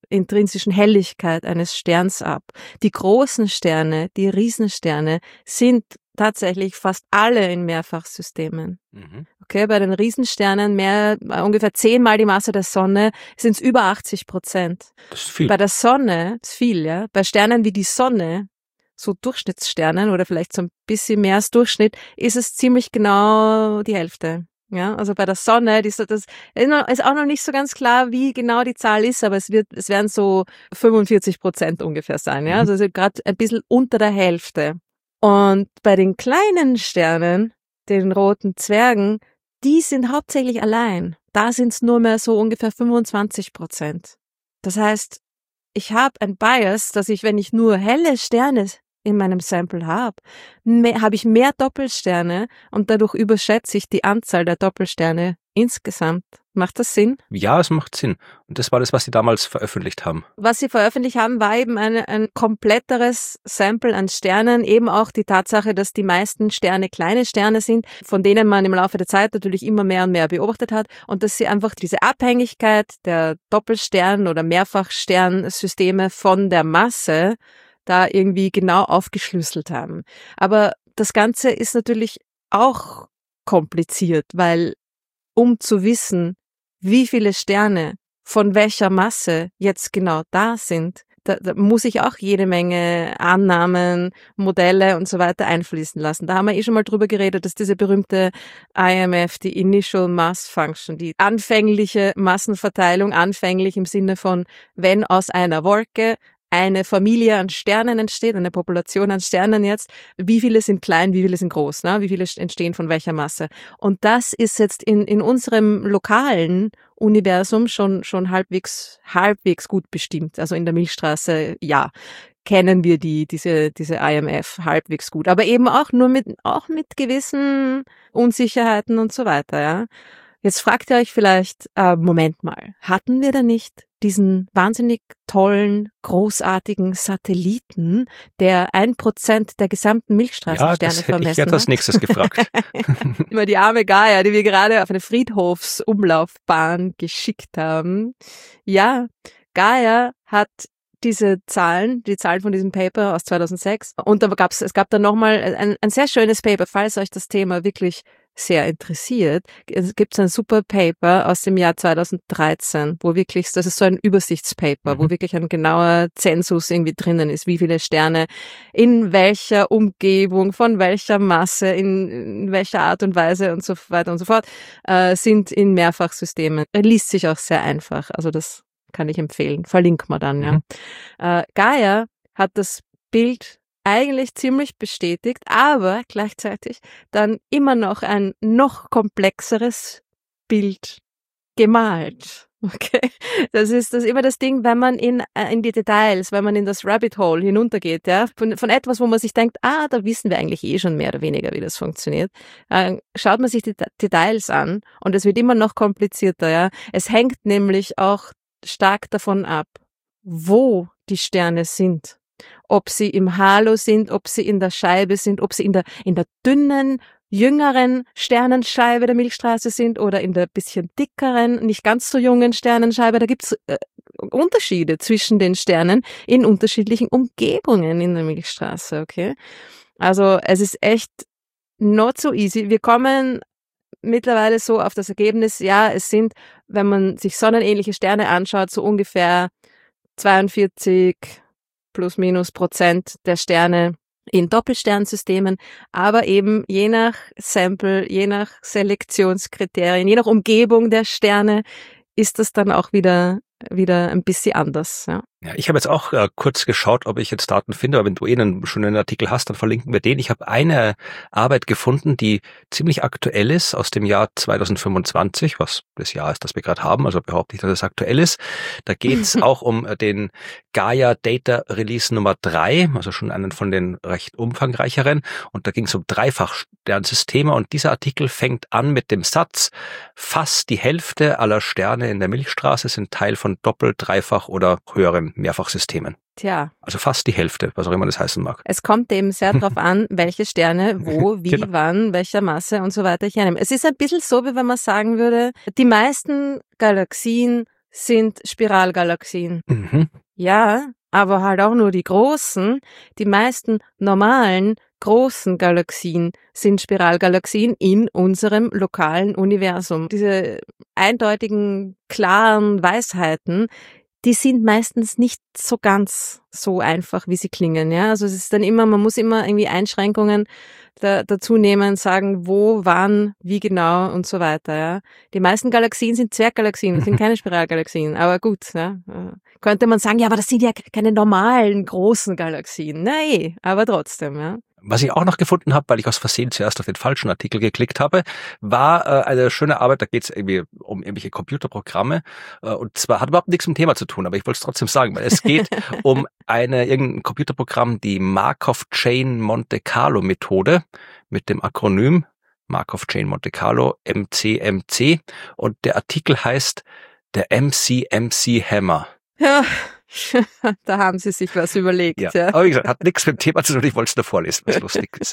intrinsischen Helligkeit eines Sterns ab. Die großen Sterne, die Riesensterne, sind tatsächlich fast alle in Mehrfachsystemen. Okay, bei den Riesensternen ungefähr 10-mal die Masse der Sonne sind es über 80%. Das ist viel. Bei der Sonne, das ist viel, ja. Bei Sternen wie die Sonne, so Durchschnittssternen oder vielleicht so ein bisschen mehr als Durchschnitt, ist es ziemlich genau die Hälfte. Ja, also bei der Sonne, das ist auch noch nicht so ganz klar, wie genau die Zahl ist, aber es werden so 45% ungefähr sein, ja. Also gerade ein bisschen unter der Hälfte. Und bei den kleinen Sternen, den roten Zwergen, die sind hauptsächlich allein. Da sind es nur mehr so ungefähr 25%. Das heißt, ich habe ein Bias, dass ich, wenn ich nur helle Sterne in meinem Sample habe ich mehr Doppelsterne und dadurch überschätze ich die Anzahl der Doppelsterne insgesamt. Macht das Sinn? Ja, es macht Sinn. Und das war das, was Sie damals veröffentlicht haben. Was Sie veröffentlicht haben, war eben ein kompletteres Sample an Sternen, eben auch die Tatsache, dass die meisten Sterne kleine Sterne sind, von denen man im Laufe der Zeit natürlich immer mehr und mehr beobachtet hat und dass sie einfach diese Abhängigkeit der Doppelstern- oder Mehrfachsternsysteme von der Masse da irgendwie genau aufgeschlüsselt haben. Aber das Ganze ist natürlich auch kompliziert, weil um zu wissen, wie viele Sterne von welcher Masse jetzt genau da sind, da muss ich auch jede Menge Annahmen, Modelle und so weiter einfließen lassen. Da haben wir schon mal drüber geredet, dass diese berühmte IMF, die Initial Mass Function, die anfängliche Massenverteilung, anfänglich im Sinne von, wenn aus einer Wolke eine Familie an Sternen entsteht, eine Population an Sternen jetzt, wie viele sind klein, wie viele sind groß, ne? Wie viele entstehen von welcher Masse. Und das ist jetzt in unserem lokalen Universum schon halbwegs gut bestimmt. Also in der Milchstraße, ja, kennen wir diese IMF halbwegs gut. Aber eben auch mit gewissen Unsicherheiten und so weiter, ja. Jetzt fragt ihr euch vielleicht, Moment mal, hatten wir da nicht diesen wahnsinnig tollen, großartigen Satelliten, der 1% der gesamten Milchstraßensterne vermessen hat? Ja, ich werde als nächstes gefragt. Immer die arme Gaia, die wir gerade auf eine Friedhofsumlaufbahn geschickt haben. Ja, Gaia hat diese Zahlen, die Zahlen von diesem Paper aus 2006. Und es gab dann nochmal ein sehr schönes Paper, falls euch das Thema wirklich sehr interessiert. Es gibt ein super Paper aus dem Jahr 2013, wo wirklich, das ist so ein Übersichtspaper, wo wirklich ein genauer Zensus irgendwie drinnen ist, wie viele Sterne in welcher Umgebung, von welcher Masse, in welcher Art und Weise und so weiter und so fort, sind in Mehrfachsystemen. Liest sich auch sehr einfach. Also das kann ich empfehlen. Verlinken wir dann, ja. Gaia hat das Bild eigentlich ziemlich bestätigt, aber gleichzeitig dann immer noch ein noch komplexeres Bild gemalt. Okay, das ist immer das Ding, wenn man in die Details, wenn man in das Rabbit Hole hinuntergeht, ja, von etwas, wo man sich denkt, da wissen wir eigentlich schon mehr oder weniger, wie das funktioniert, schaut man sich die Details an und es wird immer noch komplizierter, ja. Es hängt nämlich auch stark davon ab, wo die Sterne sind. Ob sie im Halo sind, ob sie in der Scheibe sind, ob sie in der dünnen, jüngeren Sternenscheibe der Milchstraße sind oder in der bisschen dickeren, nicht ganz so jungen Sternenscheibe. Da gibt's Unterschiede zwischen den Sternen in unterschiedlichen Umgebungen in der Milchstraße, okay? Also es ist echt not so easy. Wir kommen mittlerweile so auf das Ergebnis, ja, es sind, wenn man sich sonnenähnliche Sterne anschaut, so ungefähr 42 plus minus Prozent der Sterne in Doppelsternsystemen, aber eben je nach Sample, je nach Selektionskriterien, je nach Umgebung der Sterne ist das dann auch wieder ein bisschen anders, ja. Ja, ich habe jetzt auch kurz geschaut, ob ich jetzt Daten finde, aber wenn du einen schönen Artikel hast, dann verlinken wir den. Ich habe eine Arbeit gefunden, die ziemlich aktuell ist, aus dem Jahr 2025, was das Jahr ist, das wir gerade haben, also behaupte ich, dass es aktuell ist. Da geht es auch um den Gaia Data Release Nummer 3, also schon einen von den recht umfangreicheren. Und da ging es um Dreifachsternsysteme und dieser Artikel fängt an mit dem Satz, fast die Hälfte aller Sterne in der Milchstraße sind Teil von Doppel-, Dreifach- oder höherem Mehrfachsystemen. Tja. Also fast die Hälfte, was auch immer das heißen mag. Es kommt eben sehr darauf an, welche Sterne, wo, wie, genau, wann, welcher Masse und so weiter ich hernehme. Es ist ein bisschen so, wie wenn man sagen würde, die meisten Galaxien sind Spiralgalaxien. Mhm. Ja, aber halt auch nur die großen. Die meisten normalen großen Galaxien sind Spiralgalaxien in unserem lokalen Universum. Diese eindeutigen, klaren Weisheiten, die sind meistens nicht so ganz so einfach, wie sie klingen. Ja, also es ist dann immer, man muss immer irgendwie Einschränkungen dazu nehmen, sagen, wo, wann, wie genau und so weiter. Ja, die meisten Galaxien sind Zwerggalaxien, das sind keine Spiralgalaxien. Aber gut, ja, könnte man sagen, ja, aber das sind ja keine normalen großen Galaxien. Nein, aber trotzdem, ja. Was ich auch noch gefunden habe, weil ich aus Versehen zuerst auf den falschen Artikel geklickt habe, war eine schöne Arbeit, da geht es irgendwie um irgendwelche Computerprogramme und zwar hat überhaupt nichts mit dem Thema zu tun, aber ich wollte es trotzdem sagen, weil es geht um irgendein Computerprogramm, die Markov-Chain Monte Carlo Methode mit dem Akronym Markov-Chain Monte Carlo MCMC und der Artikel heißt der MCMC Hammer. Ja, da haben Sie sich was überlegt. Ja. Aber wie gesagt, hat nichts mit dem Thema zu tun, ich wollte es nur vorlesen, was lustig ist.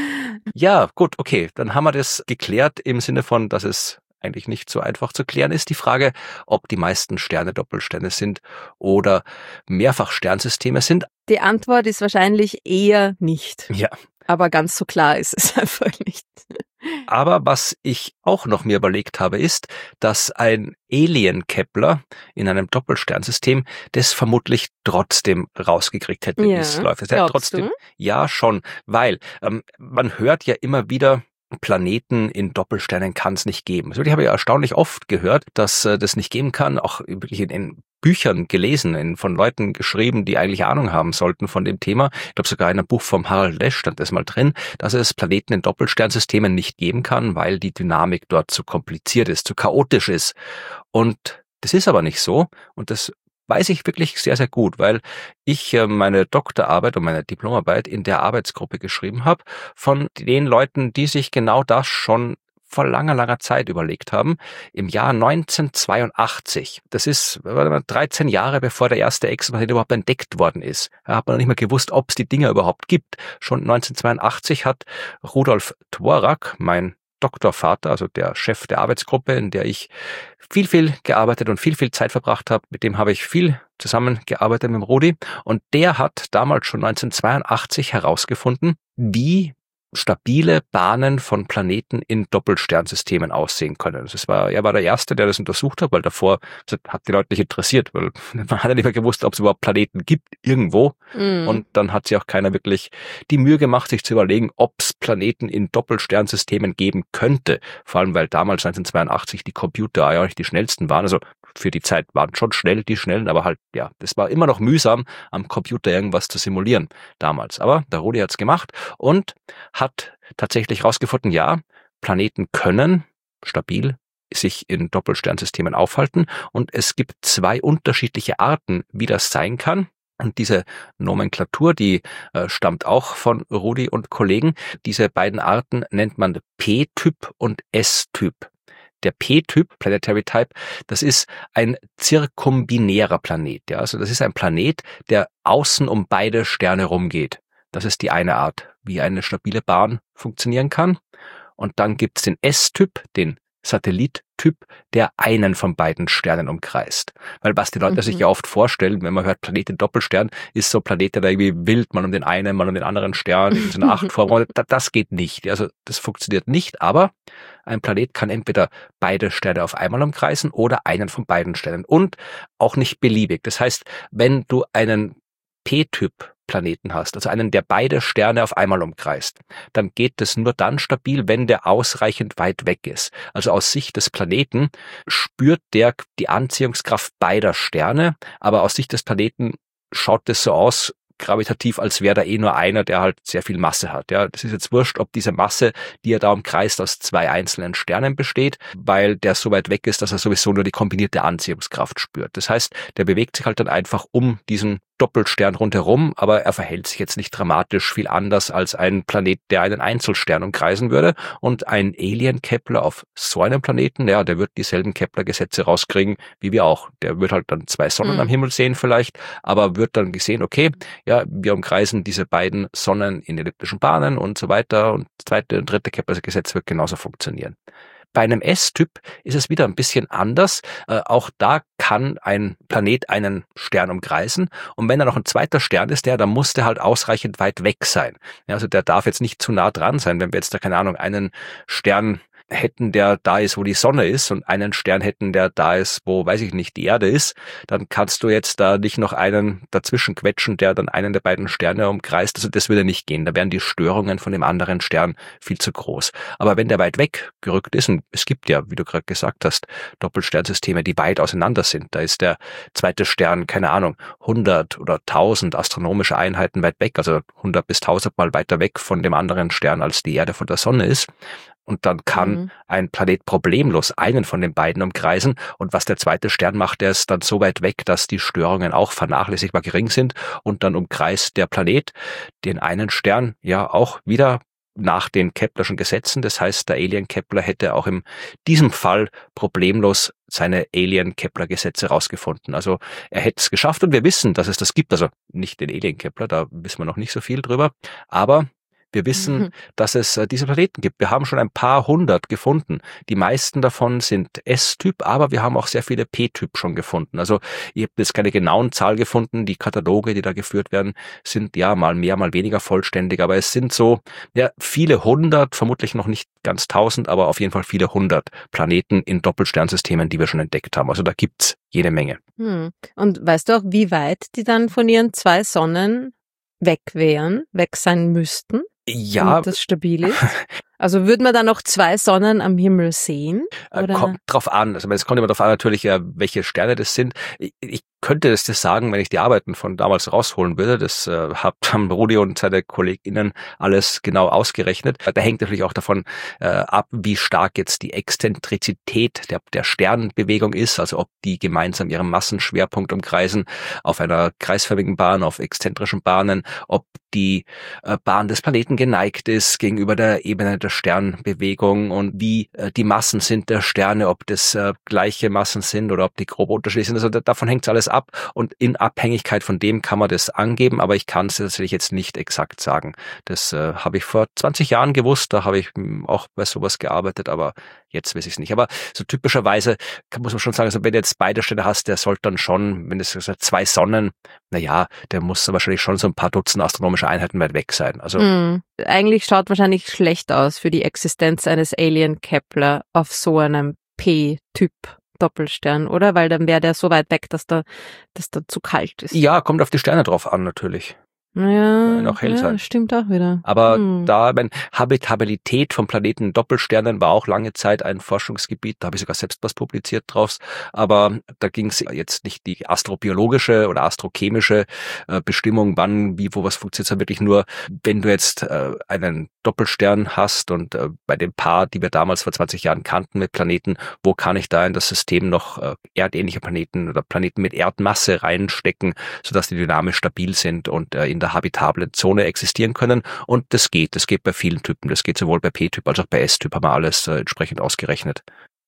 Ja, gut, okay, dann haben wir das geklärt im Sinne von, dass es eigentlich nicht so einfach zu klären ist. Die Frage, ob die meisten Sterne Doppelsterne sind oder Mehrfachsternsysteme sind. Die Antwort ist wahrscheinlich eher nicht. Ja. Aber ganz so klar ist es einfach nicht. Aber was ich auch noch mir überlegt habe, ist, dass ein Alien-Kepler in einem Doppelsternsystem das vermutlich trotzdem rausgekriegt hätte, wie es läuft. Trotzdem, ja, schon, weil man hört ja immer wieder, Planeten in Doppelsternen kann es nicht geben. Also ich habe ja erstaunlich oft gehört, dass das nicht geben kann, auch wirklich in Büchern gelesen, von Leuten geschrieben, die eigentlich Ahnung haben sollten von dem Thema. Ich glaube sogar in einem Buch vom Harald Lesch stand das mal drin, dass es Planeten in Doppelsternsystemen nicht geben kann, weil die Dynamik dort zu kompliziert ist, zu chaotisch ist. Und das ist aber nicht so und das weiß ich wirklich sehr, sehr gut, weil ich meine Doktorarbeit und meine Diplomarbeit in der Arbeitsgruppe geschrieben habe von den Leuten, die sich genau das schon vor langer, langer Zeit überlegt haben. Im Jahr 1982, das ist 13 Jahre bevor der erste Exoplanet überhaupt entdeckt worden ist. Da hat man noch nicht mal gewusst, ob es die Dinger überhaupt gibt. Schon 1982 hat Rudolf Dvorak, mein Doktorvater, also der Chef der Arbeitsgruppe, in der ich viel gearbeitet und viel Zeit verbracht habe. Mit dem habe ich viel zusammengearbeitet mit dem Rudi. Und der hat damals schon 1982 herausgefunden, wie stabile Bahnen von Planeten in Doppelsternsystemen aussehen können. Er war der Erste, der das untersucht hat, weil davor hat die Leute nicht interessiert, weil man hat ja nicht mehr gewusst, ob es überhaupt Planeten gibt irgendwo. Und dann hat sich auch keiner wirklich die Mühe gemacht, sich zu überlegen, ob es Planeten in Doppelsternsystemen geben könnte. Vor allem, weil damals 1982 die Computer ja auch nicht die schnellsten waren. Also für die Zeit waren schon schnell die schnellen, aber halt, ja, das war immer noch mühsam, am Computer irgendwas zu simulieren damals. Aber der Rudi hat's gemacht und hat tatsächlich herausgefunden, ja, Planeten können stabil sich in Doppelsternsystemen aufhalten und es gibt 2 unterschiedliche Arten, wie das sein kann. Und diese Nomenklatur, die stammt auch von Rudi und Kollegen. Diese beiden Arten nennt man P-Typ und S-Typ. Der P-Typ, Planetary Type, das ist ein zirkumbinärer Planet. Ja, also das ist ein Planet, der außen um beide Sterne rumgeht. Das ist die eine Art, wie eine stabile Bahn funktionieren kann. Und dann gibt's den S-Typ, den Satellittyp, der einen von beiden Sternen umkreist. Weil was die Leute sich ja oft vorstellen, wenn man hört Planet in Doppelstern, ist so Planet, der irgendwie wild, mal um den einen, mal um den anderen Stern, in so einer Achtform. Das geht nicht. Also das funktioniert nicht, aber ein Planet kann entweder beide Sterne auf einmal umkreisen oder einen von beiden Sternen und auch nicht beliebig. Das heißt, wenn du einen P-Typ Planeten hast, also einen, der beide Sterne auf einmal umkreist, dann geht es nur dann stabil, wenn der ausreichend weit weg ist. Also aus Sicht des Planeten spürt der die Anziehungskraft beider Sterne, aber aus Sicht des Planeten schaut es so aus, gravitativ, als wäre da nur einer, der halt sehr viel Masse hat. Ja, das ist jetzt wurscht, ob diese Masse, die er da umkreist, aus 2 einzelnen Sternen besteht, weil der so weit weg ist, dass er sowieso nur die kombinierte Anziehungskraft spürt. Das heißt, der bewegt sich halt dann einfach um diesen Doppelstern rundherum, aber er verhält sich jetzt nicht dramatisch viel anders als ein Planet, der einen Einzelstern umkreisen würde. Und ein Alien-Kepler auf so einem Planeten, ja, der wird dieselben Kepler-Gesetze rauskriegen, wie wir auch. Der wird halt dann 2 Sonnen am Himmel sehen vielleicht, aber wird dann gesehen, okay, ja, wir umkreisen diese beiden Sonnen in elliptischen Bahnen und so weiter und das 2. und 3. Kepler-Gesetz wird genauso funktionieren. Bei einem S-Typ ist es wieder ein bisschen anders. Auch da kann ein Planet einen Stern umkreisen. Und wenn da noch ein zweiter Stern ist, dann muss der halt ausreichend weit weg sein. Ja, also der darf jetzt nicht zu nah dran sein. Wenn wir jetzt da, keine Ahnung, einen Stern hätten, der da ist, wo die Sonne ist, und einen Stern hätten, der da ist, wo, weiß ich nicht, die Erde ist, dann kannst du jetzt da nicht noch einen dazwischen quetschen, der dann einen der beiden Sterne umkreist. Also das würde nicht gehen. Da wären die Störungen von dem anderen Stern viel zu groß. Aber wenn der weit weg gerückt ist, und es gibt ja, wie du gerade gesagt hast, Doppelsternsysteme, die weit auseinander sind, da ist der zweite Stern, keine Ahnung, 100 oder 1000 astronomische Einheiten weit weg, also 100 bis 1000 Mal weiter weg von dem anderen Stern, als die Erde von der Sonne ist. Und dann kann ein Planet problemlos einen von den beiden umkreisen. Und was der zweite Stern macht, der ist dann so weit weg, dass die Störungen auch vernachlässigbar gering sind. Und dann umkreist der Planet den einen Stern ja auch wieder nach den Keplerschen Gesetzen. Das heißt, der Alien-Kepler hätte auch in diesem Fall problemlos seine Alien-Kepler-Gesetze rausgefunden. Also er hätte es geschafft, und wir wissen, dass es das gibt. Also nicht den Alien-Kepler, da wissen wir noch nicht so viel drüber. Aber wir wissen, dass es diese Planeten gibt. Wir haben schon ein paar hundert gefunden. Die meisten davon sind S-Typ, aber wir haben auch sehr viele P-Typ schon gefunden. Also ich habe jetzt keine genauen Zahl gefunden. Die Kataloge, die da geführt werden, sind ja mal mehr, mal weniger vollständig. Aber es sind so viele hundert, vermutlich noch nicht ganz 1000, aber auf jeden Fall viele hundert Planeten in Doppelsternsystemen, die wir schon entdeckt haben. Also da gibt's jede Menge. Und weißt du auch, wie weit die dann von ihren 2 Sonnen weg sein müssten? Ja. Damit das stabil ist? Also würde man dann noch 2 Sonnen am Himmel sehen? Oder? Kommt drauf an. Also es kommt immer drauf an natürlich, welche Sterne das sind. Ich könnte das sagen, wenn ich die Arbeiten von damals rausholen würde. Das haben Rudi und seine KollegInnen alles genau ausgerechnet. Da hängt natürlich auch davon ab, wie stark jetzt die Exzentrizität der Sternbewegung ist, also ob die gemeinsam ihren Massenschwerpunkt umkreisen auf einer kreisförmigen Bahn, auf exzentrischen Bahnen, ob die Bahn des Planeten geneigt ist gegenüber der Ebene der Sternbewegung und wie die Massen sind der Sterne, ob das gleiche Massen sind oder ob die grob unterschiedlich sind. Also davon hängt alles ab, und in Abhängigkeit von dem kann man das angeben, aber ich kann es tatsächlich jetzt nicht exakt sagen. Das habe ich vor 20 Jahren gewusst, da habe ich auch bei sowas gearbeitet, aber jetzt weiß ich es nicht. Aber so typischerweise muss man schon sagen, also wenn du jetzt beide Sterne hast, der sollte dann schon, wenn es 2 Sonnen, der muss wahrscheinlich schon so ein paar Dutzend astronomische Einheiten weit weg sein. Also eigentlich schaut wahrscheinlich schlecht aus für die Existenz eines Alien-Kepler auf so einem P-Typ Doppelstern, oder? Weil dann wäre der so weit weg, dass da zu kalt ist. Ja, kommt auf die Sterne drauf an natürlich. Ja, noch hell sein. Stimmt auch wieder. Aber Habitabilität von Planeten Doppelsternen war auch lange Zeit ein Forschungsgebiet. Da habe ich sogar selbst was publiziert drauf. Aber da ging es jetzt nicht die astrobiologische oder astrochemische Bestimmung, wann, wie, wo was funktioniert, sondern wirklich nur, wenn du jetzt einen Doppelstern hast und bei dem Paar, die wir damals vor 20 Jahren kannten mit Planeten, wo kann ich da in das System noch erdähnliche Planeten oder Planeten mit Erdmasse reinstecken, sodass die dynamisch stabil sind und in der habitablen Zone existieren können. Und das geht bei vielen Typen. Das geht sowohl bei P-Typ als auch bei S-Typ, haben wir alles entsprechend ausgerechnet.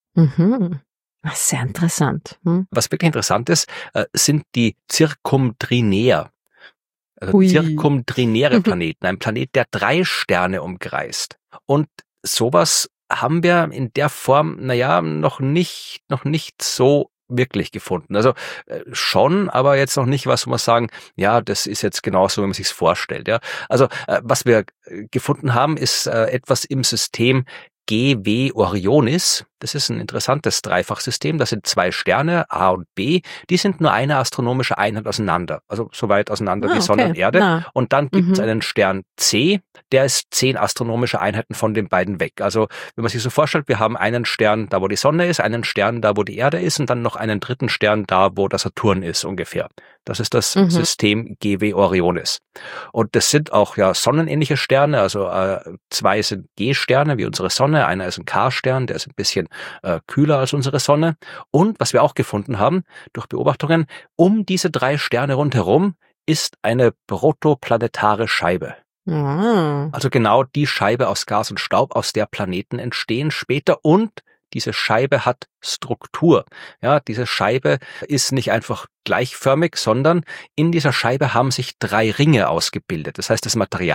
Sehr interessant. Was wirklich interessant ist, sind die Zirkumtrinär. Also zirkumtrinäre Planeten. Ein Planet, der 3 Sterne umkreist. Und sowas haben wir in der Form, noch nicht so wirklich gefunden. Also schon, aber jetzt noch nicht was, wo man sagen, ja, das ist jetzt genauso, wie man sich's vorstellt. Ja, also was wir gefunden haben, ist etwas im System GW Orionis. Das ist ein interessantes Dreifachsystem. Das sind 2 Sterne, A und B. Die sind nur eine astronomische Einheit auseinander. Also so weit auseinander wie Sonne und Erde. Und dann gibt es einen Stern C. Der ist 10 astronomische Einheiten von den beiden weg. Also wenn man sich so vorstellt, wir haben einen Stern da, wo die Sonne ist, einen Stern da, wo die Erde ist, und dann noch einen dritten Stern da, wo der Saturn ist ungefähr. Das ist das System GW Orionis. Und das sind auch sonnenähnliche Sterne. Also 2 sind G-Sterne wie unsere Sonne. Einer ist ein K-Stern, der ist ein bisschen kühler als unsere Sonne. Und was wir auch gefunden haben durch Beobachtungen, um diese 3 Sterne rundherum ist eine protoplanetare Scheibe. Also genau die Scheibe aus Gas und Staub, aus der Planeten entstehen später, und diese Scheibe hat Struktur. Ja, diese Scheibe ist nicht einfach gleichförmig, sondern in dieser Scheibe haben sich 3 Ringe ausgebildet. Das heißt, das Material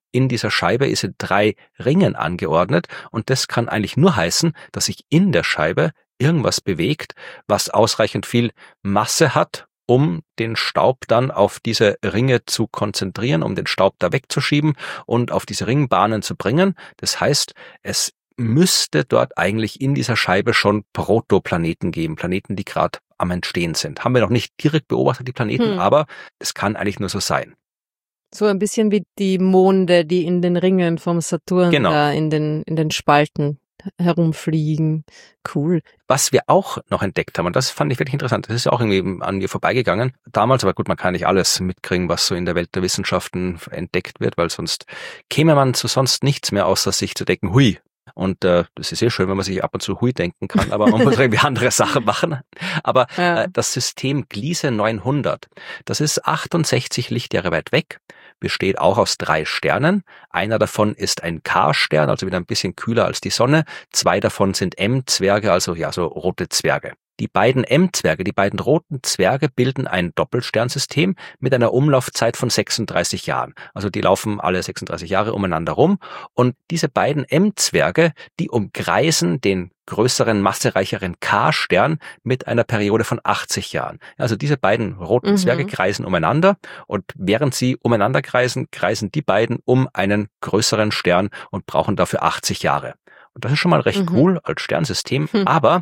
in dieser Scheibe ist in 3 Ringen angeordnet und das kann eigentlich nur heißen, dass sich in der Scheibe irgendwas bewegt, was ausreichend viel Masse hat, um den Staub dann auf diese Ringe zu konzentrieren, um den Staub da wegzuschieben und auf diese Ringbahnen zu bringen. Das heißt, es müsste dort eigentlich in dieser Scheibe schon Protoplaneten geben, Planeten, die gerade am Entstehen sind. Haben wir noch nicht direkt beobachtet, die Planeten, aber es kann eigentlich nur so sein. So ein bisschen wie die Monde, die in den Ringen vom Saturn da in den Spalten herumfliegen. Cool. Was wir auch noch entdeckt haben, und das fand ich wirklich interessant, das ist ja auch irgendwie an mir vorbeigegangen damals, aber gut, man kann nicht alles mitkriegen, was so in der Welt der Wissenschaften entdeckt wird, weil sonst käme man zu sonst nichts mehr, außer sich zu denken, hui. Und das ist sehr schön, wenn man sich ab und zu hui denken kann, aber man muss irgendwie andere Sachen machen. Aber das System Gliese 900, das ist 68 Lichtjahre weit weg, besteht auch aus 3 Sternen. Einer davon ist ein K-Stern, also wieder ein bisschen kühler als die Sonne. 2 davon sind M-Zwerge, also ja, so rote Zwerge. Die beiden M-Zwerge, die beiden roten Zwerge bilden ein Doppelsternsystem mit einer Umlaufzeit von 36 Jahren. Also die laufen alle 36 Jahre umeinander rum. Und diese beiden M-Zwerge, die umkreisen den größeren, massereicheren K-Stern mit einer Periode von 80 Jahren. Also diese beiden roten Zwerge kreisen umeinander und während sie umeinander kreisen, kreisen die beiden um einen größeren Stern und brauchen dafür 80 Jahre. Und das ist schon mal recht cool als Sternsystem, aber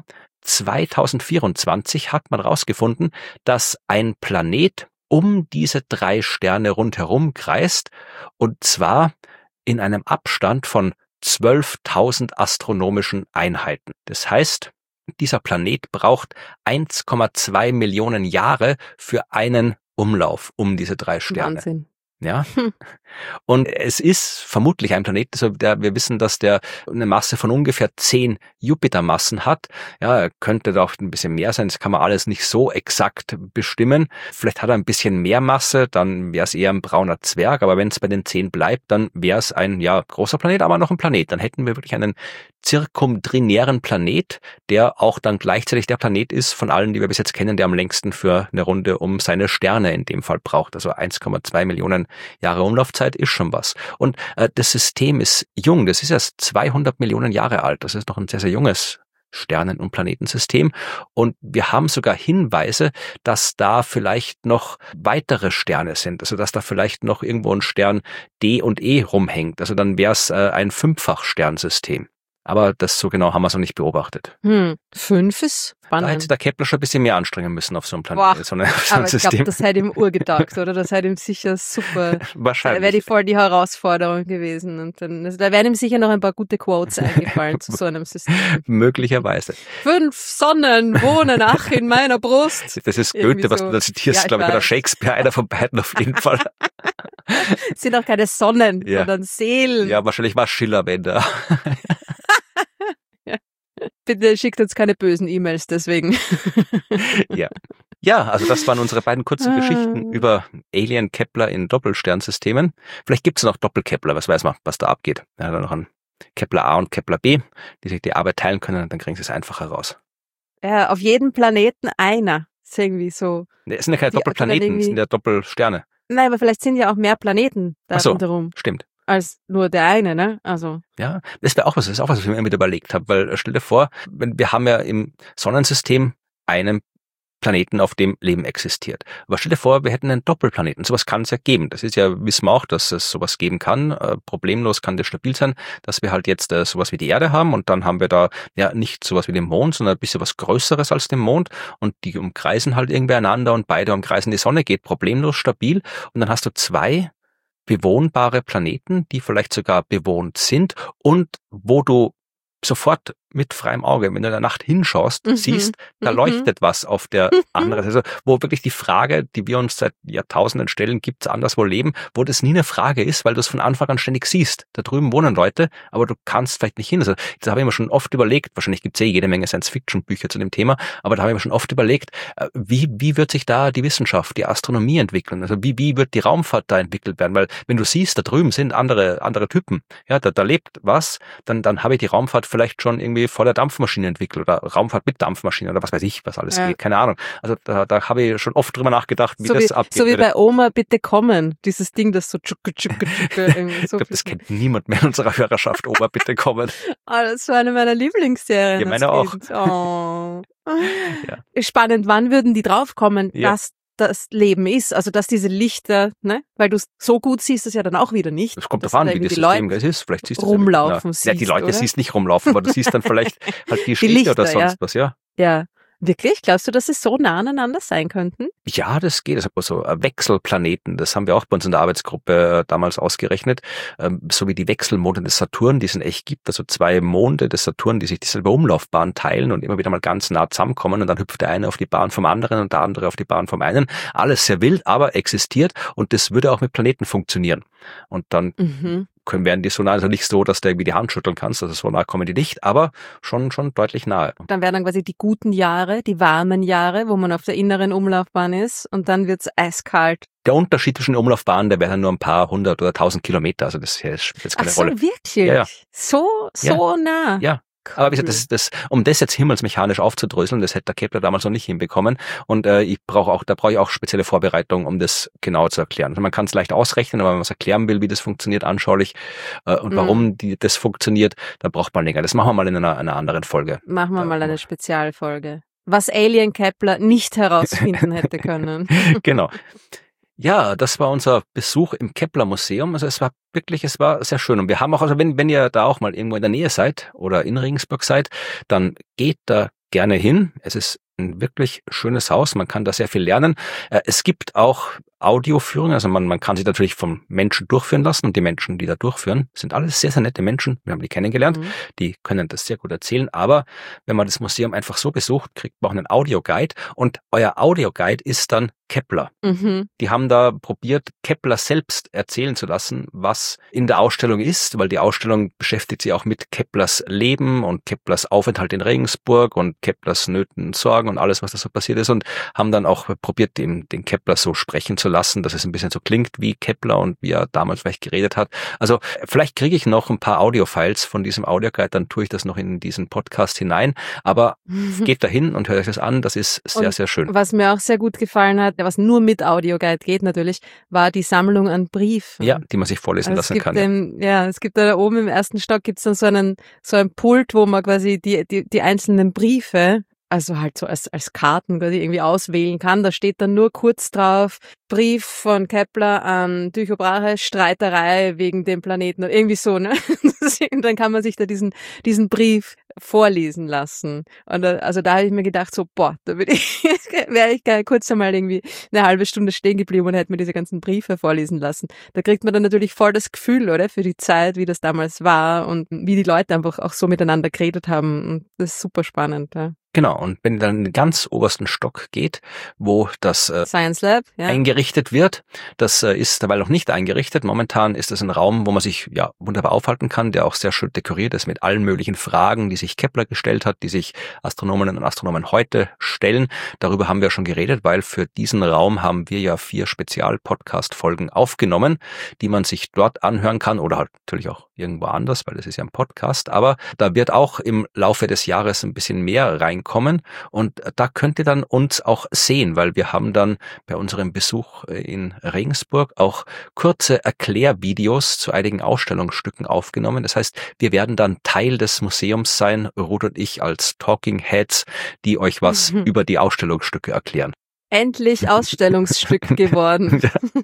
2024 hat man herausgefunden, dass ein Planet um diese 3 Sterne rundherum kreist und zwar in einem Abstand von 12.000 astronomischen Einheiten. Das heißt, dieser Planet braucht 1,2 Millionen Jahre für einen Umlauf um diese 3 Sterne. Wahnsinn. Ja. Und es ist vermutlich ein Planet, also wir wissen, dass der eine Masse von ungefähr 10 Jupitermassen hat. Ja, er könnte doch ein bisschen mehr sein, das kann man alles nicht so exakt bestimmen. Vielleicht hat er ein bisschen mehr Masse, dann wäre es eher ein brauner Zwerg, aber wenn es bei den 10 bleibt, dann wäre es ein großer Planet, aber noch ein Planet. Dann hätten wir wirklich einen zirkumtrinären Planet, der auch dann gleichzeitig der Planet ist von allen, die wir bis jetzt kennen, der am längsten für eine Runde um seine Sterne in dem Fall braucht. Also 1,2 Millionen Jahre Umlaufzeit ist schon was. Und das System ist jung, das ist erst 200 Millionen Jahre alt. Das ist noch ein sehr, sehr junges Sternen- und Planetensystem. Und wir haben sogar Hinweise, dass da vielleicht noch weitere Sterne sind. Also dass da vielleicht noch irgendwo ein Stern D und E rumhängt. Also dann wäre es ein 5-fach-Sternsystem. Aber das so genau haben wir es noch nicht beobachtet. 5 ist spannend. Da hätte der Kepler schon ein bisschen mehr anstrengen müssen auf so einem Planeten. So aber ich glaube, das hätte ihm urgetaugt, oder? Das hätte ihm sicher super. Wahrscheinlich. Da wäre voll die Herausforderung gewesen. Und dann, also da wären ihm sicher noch ein paar gute Quotes eingefallen zu so einem System. Möglicherweise. 5 Sonnen wohnen, ach, in meiner Brust. Das ist Goethe, was du da zitierst, glaube ich, oder Shakespeare, einer von beiden auf jeden Fall. Es sind auch keine Sonnen, sondern Seelen. Ja, wahrscheinlich war Schiller, wenn da. Bitte schickt uns keine bösen E-Mails, deswegen. Ja, also das waren unsere beiden kurzen Geschichten über Alien Kepler in Doppelsternsystemen. Vielleicht gibt es noch Doppel-Kepler, was weiß man, was da abgeht. Ja, dann noch ein Kepler A und Kepler B, die sich die Arbeit teilen können und dann kriegen sie es einfacher raus. Ja, auf jedem Planeten einer. Das ist irgendwie so. Es sind ja keine Doppelplaneten, es sind ja Doppelsterne. Nein, aber vielleicht sind ja auch mehr Planeten da rundherum. Stimmt. Als nur der eine, ne? Also. Ja, das wäre auch was, was ich mir immer wieder überlegt habe, weil stell dir vor, wir haben ja im Sonnensystem einen Planeten, auf dem Leben existiert. Aber stell dir vor, wir hätten einen Doppelplaneten. Sowas kann es ja geben. Das ist ja, wissen wir auch, dass es sowas geben kann. Problemlos kann das stabil sein, dass wir halt jetzt sowas wie die Erde haben und dann haben wir da ja nicht sowas wie den Mond, sondern ein bisschen was Größeres als den Mond und die umkreisen halt irgendwie einander und beide umkreisen die Sonne, geht problemlos stabil und dann hast du 2 bewohnbare Planeten, die vielleicht sogar bewohnt sind und wo du sofort mit freiem Auge, wenn du in der Nacht hinschaust, siehst, da leuchtet was auf der anderen Seite. Also, wo wirklich die Frage, die wir uns seit Jahrtausenden stellen, gibt es anderswo Leben, wo das nie eine Frage ist, weil du es von Anfang an ständig siehst. Da drüben wohnen Leute, aber du kannst vielleicht nicht hin. Also, das habe ich mir schon oft überlegt, wahrscheinlich gibt es jede Menge Science-Fiction-Bücher zu dem Thema, aber da habe ich mir schon oft überlegt, wie wird sich da die Wissenschaft, die Astronomie entwickeln? Also wie wird die Raumfahrt da entwickelt werden? Weil wenn du siehst, da drüben sind andere Typen, ja, da lebt was, dann habe ich die Raumfahrt vielleicht schon irgendwie irgendwie voller Dampfmaschine entwickelt oder Raumfahrt mit Dampfmaschine oder was weiß ich, was alles geht, keine Ahnung. Also da habe ich schon oft drüber nachgedacht, wie das abgeht. So wie bei Oma, bitte kommen, dieses Ding, das so tschuk. Ich glaube, das kennt niemand mehr in unserer Hörerschaft, Oma, bitte kommen. Das war eine meiner Lieblingsserien. Ja, meine auch. Oh. Ja. Spannend, wann würden die draufkommen, dass das Leben ist, also dass diese Lichter, ne, weil du so gut siehst es ja dann auch wieder nicht. Es kommt darauf an, wie das System ist. Vielleicht siehst du rumlaufen siehst, die Leute siehst nicht rumlaufen, aber du siehst dann vielleicht halt die Lichter oder sonst was, ja. Ja. Wirklich? Glaubst du, dass sie so nah aneinander sein könnten? Ja, das geht. Das ist aber so Wechselplaneten. Das haben wir auch bei uns in der Arbeitsgruppe damals ausgerechnet. So wie die Wechselmonde des Saturn, die es in echt gibt. Also 2 Monde des Saturn, die sich dieselbe Umlaufbahn teilen und immer wieder mal ganz nah zusammenkommen. Und dann hüpft der eine auf die Bahn vom anderen und der andere auf die Bahn vom einen. Alles sehr wild, aber existiert. Und das würde auch mit Planeten funktionieren. Und dann werden die so nah, also nicht so, dass du irgendwie die Hand schütteln kannst, also so nah kommen die nicht, aber schon deutlich nahe. Dann wären dann quasi die guten Jahre, die warmen Jahre, wo man auf der inneren Umlaufbahn ist und dann wird's eiskalt. Der Unterschied zwischen den Umlaufbahnen, der wäre dann nur ein paar 100 oder 1000 Kilometer, also das spielt jetzt keine Rolle. Ach so, wirklich? Ja. So nah? Ja. Aber wie gesagt, um das jetzt himmelsmechanisch aufzudröseln, das hätte der Kepler damals noch nicht hinbekommen. Und da brauche ich auch spezielle Vorbereitung, um das genau zu erklären. Also man kann es leicht ausrechnen, aber wenn man es erklären will, wie das funktioniert, anschaulich und warum das funktioniert, da braucht man länger. Das machen wir mal in einer anderen Folge. Machen wir mal eine Spezialfolge. Was Alien Kepler nicht herausfinden hätte können. Genau. Ja, das war unser Besuch im Kepler-Museum. Also es war sehr schön. Und wir haben auch, also wenn ihr da auch mal irgendwo in der Nähe seid oder in Regensburg seid, dann geht da gerne hin. Es ist ein wirklich schönes Haus. Man kann da sehr viel lernen. Es gibt auch Audioführungen. Also man kann sich natürlich vom Menschen durchführen lassen. Und die Menschen, die da durchführen, sind alles sehr, sehr nette Menschen. Wir haben die kennengelernt. Die können das sehr gut erzählen. Aber wenn man das Museum einfach so besucht, kriegt man auch einen Audioguide. Und euer Audioguide ist dann Kepler. Die haben da probiert, Kepler selbst erzählen zu lassen, was in der Ausstellung ist, weil die Ausstellung beschäftigt sich auch mit Keplers Leben und Keplers Aufenthalt in Regensburg und Keplers Nöten und Sorgen und alles, was da so passiert ist, und haben dann auch probiert, den Kepler so sprechen zu lassen, dass es ein bisschen so klingt wie Kepler und wie er damals vielleicht geredet hat. Also vielleicht kriege ich noch ein paar Audiofiles von diesem Audioguide, dann tue ich das noch in diesen Podcast hinein, aber geht da hin und hört euch das an, das ist sehr, sehr schön. Was mir auch sehr gut gefallen hat, was nur mit Audioguide geht natürlich, war die Sammlung an Briefen. Ja, die man sich vorlesen lassen kann. Es gibt da oben im ersten Stock gibt's dann so ein Pult, wo man quasi die einzelnen Briefe, also halt so als Karten quasi irgendwie auswählen kann. Da steht dann nur kurz drauf, Brief von Kepler an Tycho Brahe, Streiterei wegen dem Planeten oder irgendwie so, ne? Und dann kann man sich da diesen Brief vorlesen lassen. Und also da habe ich mir gedacht, so, da wäre ich gerne kurz einmal irgendwie eine halbe Stunde stehen geblieben und hätte mir diese ganzen Briefe vorlesen lassen. Da kriegt man dann natürlich voll das Gefühl, oder? Für die Zeit, wie das damals war und wie die Leute einfach auch so miteinander geredet haben. Und das ist super spannend, ja. Genau, und wenn ihr dann in den ganz obersten Stock geht, wo das Science Lab eingerichtet wird, das ist dabei noch nicht eingerichtet. Momentan ist es ein Raum, wo man sich wunderbar aufhalten kann, der auch sehr schön dekoriert ist mit allen möglichen Fragen, die sich Kepler gestellt hat, die sich Astronominnen und Astronomen heute stellen. Darüber haben wir schon geredet, weil für diesen Raum haben wir ja 4 Spezial-Podcast-Folgen aufgenommen, die man sich dort anhören kann oder halt natürlich auch irgendwo anders, weil das ist ja ein Podcast. Aber da wird auch im Laufe des Jahres ein bisschen mehr reinkommen und da könnt ihr dann uns auch sehen, weil wir haben dann bei unserem Besuch in Regensburg auch kurze Erklärvideos zu einigen Ausstellungsstücken aufgenommen. Das heißt, wir werden dann Teil des Museums sein, Ruth und ich als Talking Heads, die euch was über die Ausstellungsstücke erklären. Endlich Ausstellungsstück geworden.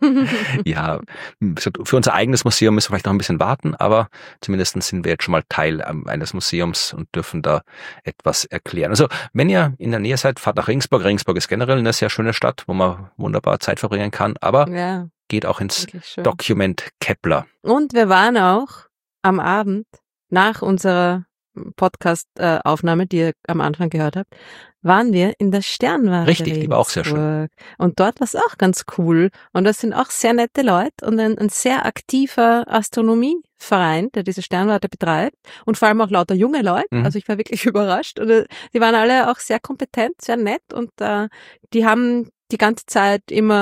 Ja, für unser eigenes Museum müssen wir vielleicht noch ein bisschen warten, aber zumindest sind wir jetzt schon mal Teil eines Museums und dürfen da etwas erklären. Also, wenn ihr in der Nähe seid, fahrt nach Regensburg. Regensburg ist generell eine sehr schöne Stadt, wo man wunderbar Zeit verbringen kann, aber geht auch ins Document Kepler. Und wir waren auch am Abend nach unserer Podcast-Aufnahme, die ihr am Anfang gehört habt, waren wir in der Sternwarte. Richtig, die war auch sehr schön. Und dort war es auch ganz cool. Und das sind auch sehr nette Leute und ein sehr aktiver Astronomieverein, der diese Sternwarte betreibt. Und vor allem auch lauter junge Leute. Also ich war wirklich überrascht. Und die waren alle auch sehr kompetent, sehr nett. Und die haben die ganze Zeit immer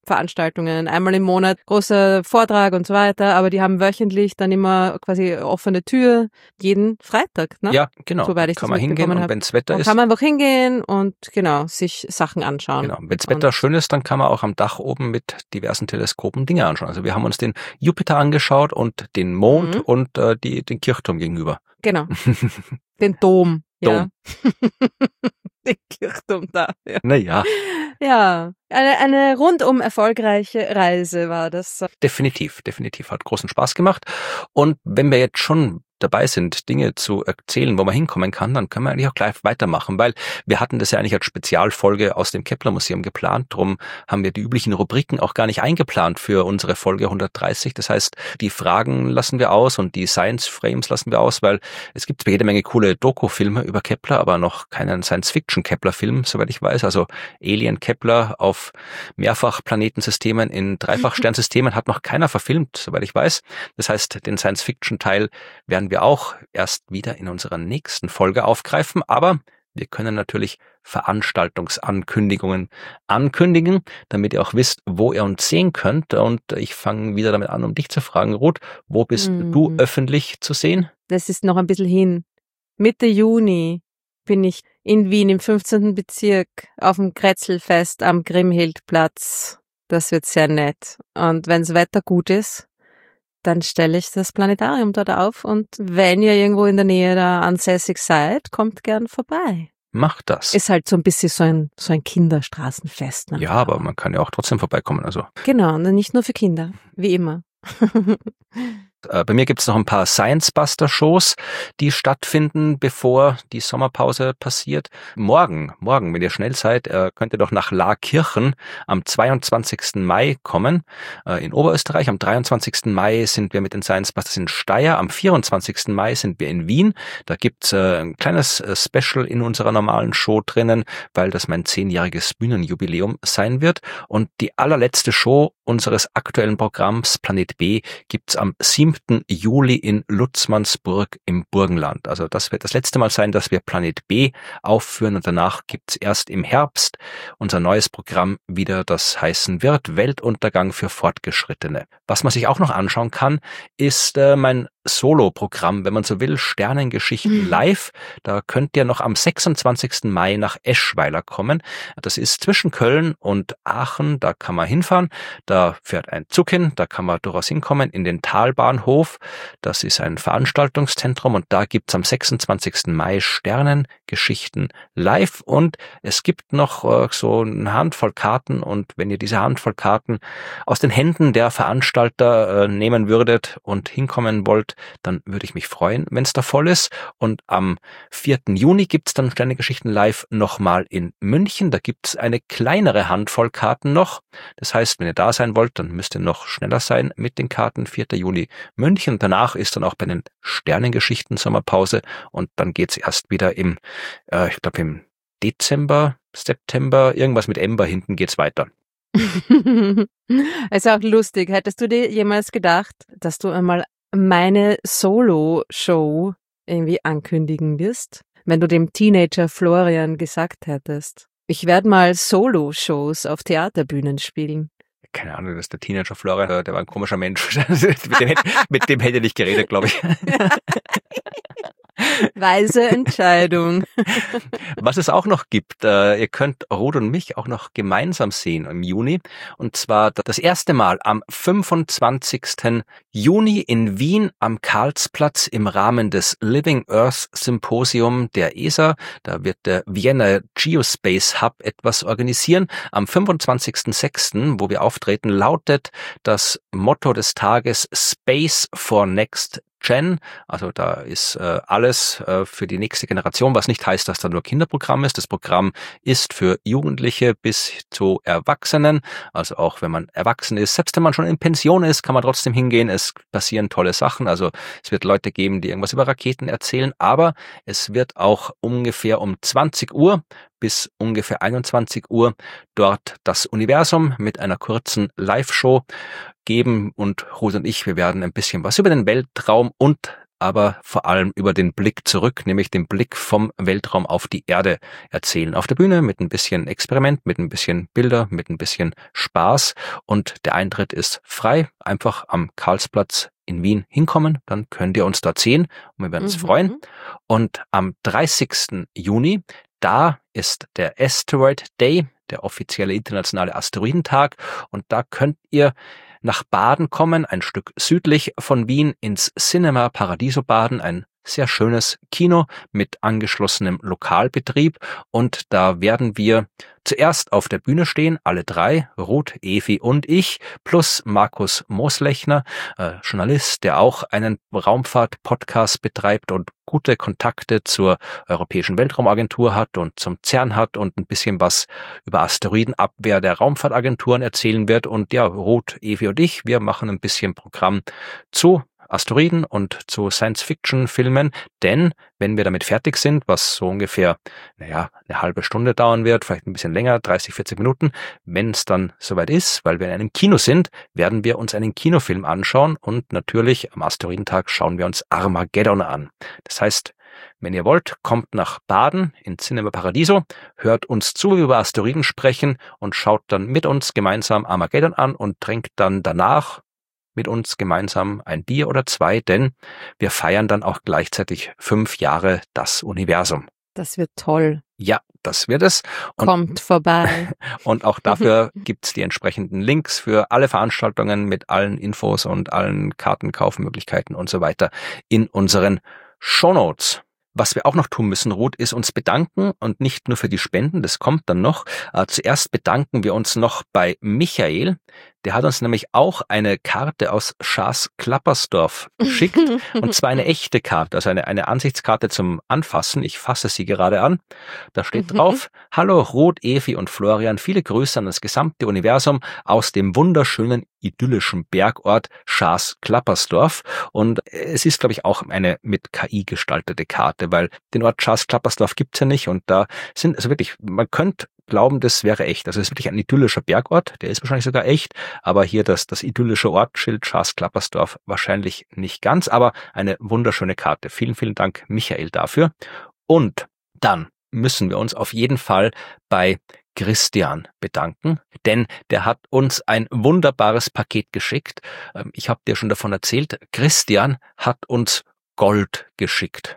Veranstaltungen, einmal im Monat großer Vortrag und so weiter, aber die haben wöchentlich dann immer quasi offene Tür, jeden Freitag, ne? Ja, genau. Soweit ich kann das man hingehen mitbekommen und habe. wenn's Wetter Man ist, kann man einfach hingehen und genau, sich Sachen anschauen. genau, wenn's Wetter schön ist, dann kann man auch am Dach oben mit diversen Teleskopen Dinge anschauen. Also wir haben uns den Jupiter angeschaut und den Mond und den Kirchturm gegenüber. Genau. Den Dom. Ja. Dom. Den Kirchturm da. Ja. Naja, Ja, eine rundum erfolgreiche Reise war das. definitiv. Hat großen Spaß gemacht. Und wenn wir jetzt schon dabei sind, Dinge zu erzählen, wo man hinkommen kann, dann können wir eigentlich auch gleich weitermachen, weil wir hatten das ja eigentlich als Spezialfolge aus dem Kepler-Museum geplant. Drum haben wir die üblichen Rubriken auch gar nicht eingeplant für unsere Folge 130. Das heißt, die Fragen lassen wir aus und die Science-Frames lassen wir aus, weil es gibt jede Menge coole Doku-Filme über Kepler, aber noch keinen Science-Fiction-Kepler-Film, soweit ich weiß. Also Alien Kepler auf Mehrfach-Planetensystemen in Dreifach-Sternsystemen hat noch keiner verfilmt, soweit ich weiß. Das heißt, den Science-Fiction-Teil werden wir auch erst wieder in unserer nächsten Folge aufgreifen, aber wir können natürlich Veranstaltungsankündigungen ankündigen, damit ihr auch wisst, wo ihr uns sehen könnt. Und ich fange wieder damit an, um dich zu fragen, Ruth, wo bist du öffentlich zu sehen? Das ist noch ein bisschen hin. Mitte Juni bin ich in Wien im 15. Bezirk auf dem Kretzelfest am Grimhildplatz. Das wird sehr nett. Und wenn das Wetter gut ist, dann stelle ich das Planetarium dort auf und wenn ihr irgendwo in der Nähe da ansässig seid, kommt gern vorbei. Macht das. Ist halt so ein bisschen so ein Kinderstraßenfest. Ne? Ja, aber man kann ja auch trotzdem vorbeikommen. Also. Genau, und nicht nur für Kinder, wie immer. Bei mir gibt's noch ein paar Science-Buster-Shows, die stattfinden, bevor die Sommerpause passiert. Morgen, wenn ihr schnell seid, könnt ihr doch nach Laakirchen am 22. Mai kommen, in Oberösterreich. Am 23. Mai sind wir mit den Science-Busters in Steyr. Am 24. Mai sind wir in Wien. Da gibt's ein kleines Special in unserer normalen Show drinnen, weil das mein 10-jähriges Bühnenjubiläum sein wird. Und die allerletzte Show unseres aktuellen Programms Planet B gibt's am 7. Juli in Lutzmannsburg im Burgenland. Also das wird das letzte Mal sein, dass wir Planet B aufführen und danach gibt's erst im Herbst unser neues Programm wieder, das heißen wird Weltuntergang für Fortgeschrittene. Was man sich auch noch anschauen kann, ist mein Solo-Programm, wenn man so will, Sternengeschichten live. Da könnt ihr noch am 26. Mai nach Eschweiler kommen. Das ist zwischen Köln und Aachen, da kann man hinfahren. Da fährt ein Zug hin, da kann man durchaus hinkommen in den Talbahnhof. Das ist ein Veranstaltungszentrum und da gibt's am 26. Mai Sternengeschichten live und es gibt noch so eine Handvoll Karten und wenn ihr diese Handvoll Karten aus den Händen der Veranstalter nehmen würdet und hinkommen wollt, dann würde ich mich freuen, wenn es da voll ist. Und am 4. Juni gibt's dann Sternengeschichten live nochmal in München. Da gibt's eine kleinere Handvoll Karten noch. Das heißt, wenn ihr da sein wollt, dann müsst ihr noch schneller sein mit den Karten. 4. Juni München. Danach ist dann auch bei den Sternengeschichten Sommerpause und dann geht's erst wieder im Dezember, September, irgendwas mit Ember hinten geht's weiter. Ist auch lustig. Hättest du dir jemals gedacht, dass du einmal meine Solo-Show irgendwie ankündigen wirst, wenn du dem Teenager Florian gesagt hättest, ich werde mal Solo-Shows auf Theaterbühnen spielen? Keine Ahnung, das ist der Teenager Florian, der war ein komischer Mensch. mit dem hätte ich nicht geredet, glaube ich. Weise Entscheidung. Was es auch noch gibt, ihr könnt Ruth und mich auch noch gemeinsam sehen im Juni. Und zwar das erste Mal am 25. Juni in Wien am Karlsplatz im Rahmen des Living Earth Symposium der ESA. Da wird der Vienna Geospace Hub etwas organisieren. Am 25.06., wo wir auftreten, lautet das Motto des Tages Space for Next Gen, also da ist alles für die nächste Generation, was nicht heißt, dass da nur Kinderprogramm ist. Das Programm ist für Jugendliche bis zu Erwachsenen, also auch wenn man erwachsen ist, selbst wenn man schon in Pension ist, kann man trotzdem hingehen. Es passieren tolle Sachen, also es wird Leute geben, die irgendwas über Raketen erzählen, aber es wird auch ungefähr um 20 Uhr bis ungefähr 21 Uhr dort das Universum mit einer kurzen Live-Show geben und Ruth und ich, wir werden ein bisschen was über den Weltraum und aber vor allem über den Blick zurück, nämlich den Blick vom Weltraum auf die Erde erzählen. Auf der Bühne mit ein bisschen Experiment, mit ein bisschen Bilder, mit ein bisschen Spaß und der Eintritt ist frei. Einfach am Karlsplatz in Wien hinkommen, dann könnt ihr uns dort sehen und wir werden uns freuen. Und am 30. Juni, da ist der Asteroid Day, der offizielle internationale Asteroidentag und da könnt ihr nach Baden kommen, ein Stück südlich von Wien ins Cinema Paradiso Baden, ein sehr schönes Kino mit angeschlossenem Lokalbetrieb und da werden wir zuerst auf der Bühne stehen, alle drei, Ruth, Evi und ich, plus Markus Mooslechner, Journalist, der auch einen Raumfahrt-Podcast betreibt und gute Kontakte zur Europäischen Weltraumagentur hat und zum CERN hat und ein bisschen was über Asteroidenabwehr der Raumfahrtagenturen erzählen wird. Und ja, Ruth, Evi und ich, wir machen ein bisschen Programm zu Asteroiden und zu Science-Fiction-Filmen, denn wenn wir damit fertig sind, was so ungefähr, eine halbe Stunde dauern wird, vielleicht ein bisschen länger, 30, 40 Minuten, wenn es dann soweit ist, weil wir in einem Kino sind, werden wir uns einen Kinofilm anschauen und natürlich am Asteroidentag schauen wir uns Armageddon an. Das heißt, wenn ihr wollt, kommt nach Baden in Cinema Paradiso, hört uns zu, wie wir über Asteroiden sprechen und schaut dann mit uns gemeinsam Armageddon an und trinkt dann danach mit uns gemeinsam ein Bier oder zwei, denn wir feiern dann auch gleichzeitig 5 Jahre das Universum. Das wird toll. Ja, das wird es. Und kommt vorbei. Und auch dafür gibt's die entsprechenden Links für alle Veranstaltungen mit allen Infos und allen Kartenkaufmöglichkeiten und so weiter in unseren Shownotes. Was wir auch noch tun müssen, Ruth, ist uns bedanken und nicht nur für die Spenden, das kommt dann noch. Zuerst bedanken wir uns noch bei Michael. Der hat uns nämlich auch eine Karte aus Schaas-Klappersdorf geschickt und zwar eine echte Karte, also eine Ansichtskarte zum Anfassen. Ich fasse sie gerade an. Da steht drauf: Hallo Ruth, Evi und Florian, viele Grüße an das gesamte Universum aus dem wunderschönen idyllischen Bergort Schaas-Klappersdorf. Und es ist, glaube ich, auch eine mit KI gestaltete Karte, weil den Ort Schaas-Klappersdorf gibt's ja nicht und da sind, also wirklich, man könnte glauben, das wäre echt. Also es ist wirklich ein idyllischer Bergort, der ist wahrscheinlich sogar echt, aber hier das idyllische Ortsschild Schaas-Klappersdorf wahrscheinlich nicht ganz, aber eine wunderschöne Karte. Vielen, vielen Dank, Michael, dafür. Und dann müssen wir uns auf jeden Fall bei Christian bedanken, denn der hat uns ein wunderbares Paket geschickt. Ich habe dir schon davon erzählt, Christian hat uns Gold geschickt.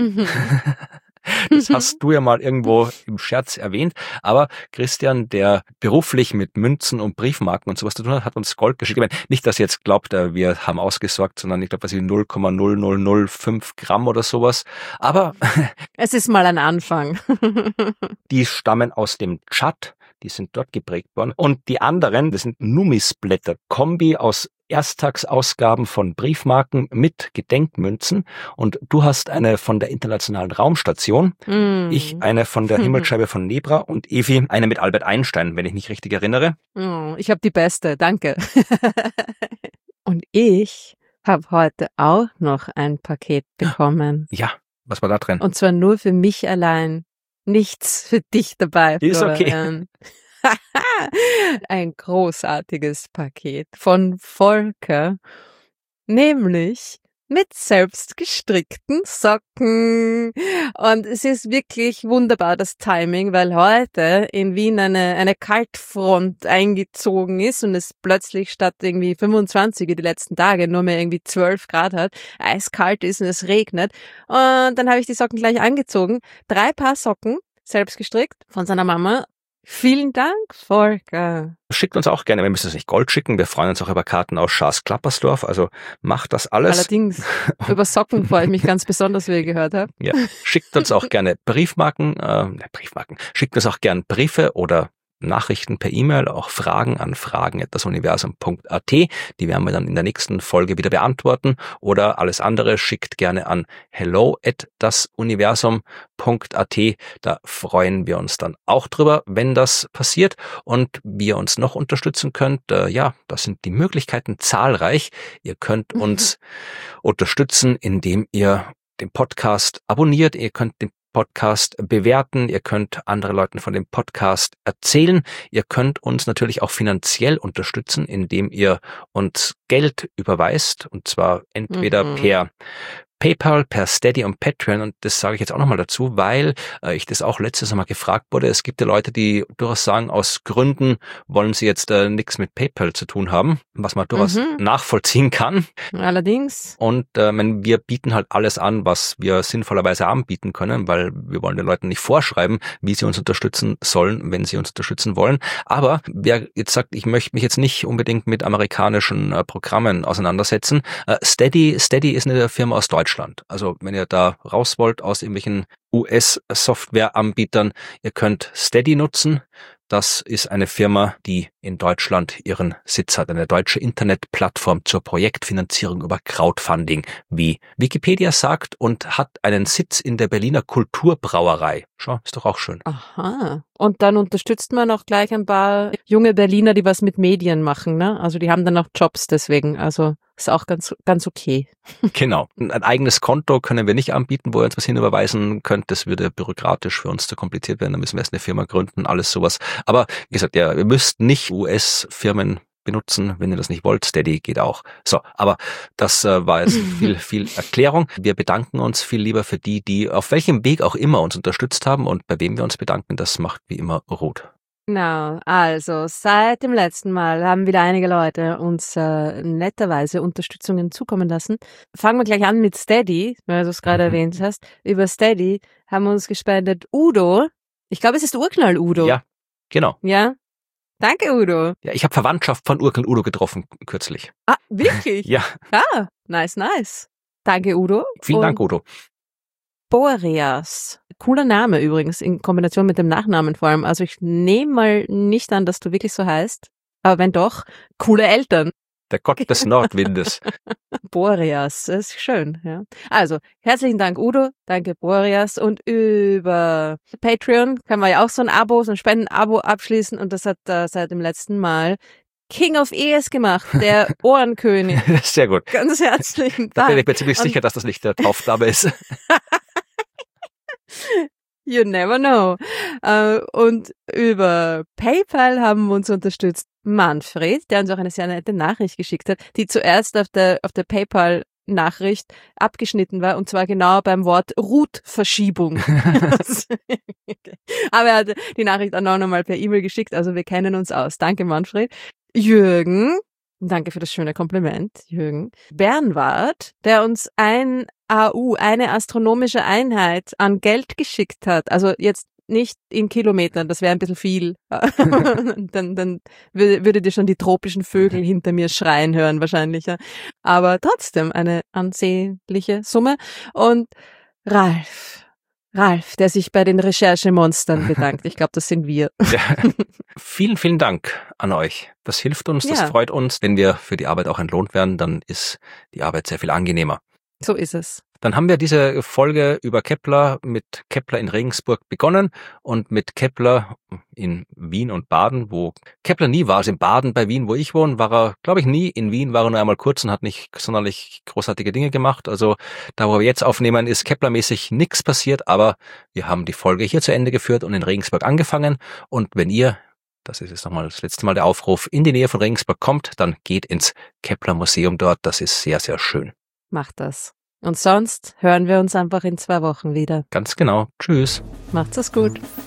Das hast du ja mal irgendwo im Scherz erwähnt, aber Christian, der beruflich mit Münzen und Briefmarken und sowas zu tun hat, hat uns Gold geschickt. Ich meine, nicht, dass ihr jetzt glaubt, wir haben ausgesorgt, sondern ich glaube, was 0,0005 Gramm oder sowas. Aber es ist mal ein Anfang. Die stammen aus dem Tschad, die sind dort geprägt worden. Und die anderen, das sind Numisblätter, Kombi aus Ersttagsausgaben von Briefmarken mit Gedenkmünzen und du hast eine von der Internationalen Raumstation, ich eine von der Himmelsscheibe von Nebra und Evi eine mit Albert Einstein, wenn ich mich richtig erinnere. Ich habe die beste, danke. Und ich habe heute auch noch ein Paket bekommen. Ja, was war da drin? Und zwar nur für mich allein. Nichts für dich dabei, Florian. Ist okay. Ein großartiges Paket von Volker, nämlich mit selbst gestrickten Socken. Und es ist wirklich wunderbar, das Timing, weil heute in Wien eine Kaltfront eingezogen ist und es plötzlich statt irgendwie 25 die letzten Tage nur mehr irgendwie 12 Grad hat, eiskalt ist und es regnet. Und dann habe ich die Socken gleich angezogen. 3 Paar Socken, selbst gestrickt, von seiner Mama. Vielen Dank, Volker. Schickt uns auch gerne, wir müssen uns nicht Gold schicken, wir freuen uns auch über Karten aus Schaas-Klappersdorf, also macht das alles. Allerdings, über Socken freue ich mich ganz besonders, wie ihr gehört habt. Ja, schickt uns auch gerne Briefmarken, schickt uns auch gerne Briefe oder Nachrichten per E-Mail, auch Fragen an fragen@dasuniversum.at. Die werden wir dann in der nächsten Folge wieder beantworten. Oder alles andere schickt gerne an hello@dasuniversum.at. Da freuen wir uns dann auch drüber, wenn das passiert. Und wie ihr uns noch unterstützen könnt, das sind die Möglichkeiten zahlreich. Ihr könnt uns unterstützen, indem ihr den Podcast abonniert. Ihr könnt den Podcast bewerten, ihr könnt andere Leuten von dem Podcast erzählen, ihr könnt uns natürlich auch finanziell unterstützen, indem ihr uns Geld überweist und zwar entweder per PayPal, per Steady und Patreon, und das sage ich jetzt auch nochmal dazu, weil ich das auch letztes Mal gefragt wurde. Es gibt ja Leute, die durchaus sagen, aus Gründen wollen sie jetzt nichts mit PayPal zu tun haben, was man durchaus nachvollziehen kann. Allerdings. Und wir bieten halt alles an, was wir sinnvollerweise anbieten können, weil wir wollen den Leuten nicht vorschreiben, wie sie uns unterstützen sollen, wenn sie uns unterstützen wollen. Aber wer jetzt sagt, ich möchte mich jetzt nicht unbedingt mit amerikanischen Programmen auseinandersetzen, Steady ist eine Firma aus Deutschland. Also wenn ihr da raus wollt aus irgendwelchen US-Softwareanbietern, ihr könnt Steady nutzen. Das ist eine Firma, die in Deutschland ihren Sitz hat, eine deutsche Internetplattform zur Projektfinanzierung über Crowdfunding, wie Wikipedia sagt, und hat einen Sitz in der Berliner Kulturbrauerei. Schau, ist doch auch schön. Aha. Und dann unterstützt man auch gleich ein paar junge Berliner, die was mit Medien machen, ne? Also die haben dann auch Jobs deswegen. Also ist auch ganz okay. Genau. Ein eigenes Konto können wir nicht anbieten, wo ihr uns was hinüberweisen könnt. Das würde bürokratisch für uns zu kompliziert werden. Da müssen wir erst eine Firma gründen, alles sowas. Aber wie gesagt, ja, ihr müsst nicht US-Firmen benutzen, wenn ihr das nicht wollt. Steady geht auch. So, aber das war jetzt viel Erklärung. Wir bedanken uns viel lieber für die auf welchem Weg auch immer uns unterstützt haben, und bei wem wir uns bedanken, das macht wie immer Ruth. Genau, also seit dem letzten Mal haben wieder einige Leute uns netterweise Unterstützungen zukommen lassen. Fangen wir gleich an mit Steady, weil du es gerade erwähnt hast. Über Steady haben uns gespendet Udo. Ich glaube, es ist Urknall Udo. Ja, genau. Ja, danke Udo. Ja, ich habe Verwandtschaft von Urknall Udo getroffen kürzlich. Ah, wirklich? Ja. Ah, nice. Danke Udo. Vielen Dank, Udo. Boreas. Cooler Name übrigens, in Kombination mit dem Nachnamen vor allem. Also ich nehme mal nicht an, dass du wirklich so heißt. Aber wenn doch, coole Eltern. Der Gott des Nordwindes. Boreas, das ist schön, ja. Also, herzlichen Dank Udo, danke Boreas, und über Patreon kann man ja auch so ein Spendenabo abschließen, und das hat seit dem letzten Mal King of ES gemacht, der Ohrenkönig. Sehr gut. Ganz herzlichen Da Dank. bin ich mir ziemlich sicher, dass das nicht der Taufname ist. You never know. Und über PayPal haben wir uns unterstützt Manfred, der uns auch eine sehr nette Nachricht geschickt hat, die zuerst auf der PayPal-Nachricht abgeschnitten war, und zwar genau beim Wort Root-Verschiebung. Aber er hat die Nachricht auch noch einmal per E-Mail geschickt, also wir kennen uns aus. Danke Manfred. Jürgen, danke für das schöne Kompliment, Jürgen. Bernward, der uns eine astronomische Einheit an Geld geschickt hat. Also jetzt nicht in Kilometern, das wäre ein bisschen viel. dann würdet ihr schon die tropischen Vögel hinter mir schreien hören wahrscheinlich. Ja. Aber trotzdem eine ansehnliche Summe. Und Ralf, der sich bei den Recherchemonstern bedankt. Ich glaube, das sind wir. Ja. Vielen Dank an euch. Das hilft uns, das freut uns. Wenn wir für die Arbeit auch entlohnt werden, dann ist die Arbeit sehr viel angenehmer. So ist es. Dann haben wir diese Folge über Kepler mit Kepler in Regensburg begonnen und mit Kepler in Wien und Baden, wo Kepler nie war. Also in Baden bei Wien, wo ich wohne, war er, glaube ich, nie. In Wien war er nur einmal kurz und hat nicht sonderlich großartige Dinge gemacht. Also da, wo wir jetzt aufnehmen, ist Kepler-mäßig nichts passiert, aber wir haben die Folge hier zu Ende geführt und in Regensburg angefangen. Und wenn ihr, das ist jetzt nochmal das letzte Mal der Aufruf, in die Nähe von Regensburg kommt, dann geht ins Kepler-Museum dort. Das ist sehr, sehr schön. Macht das. Und sonst hören wir uns einfach in 2 Wochen wieder. Ganz genau. Tschüss. Macht's es gut.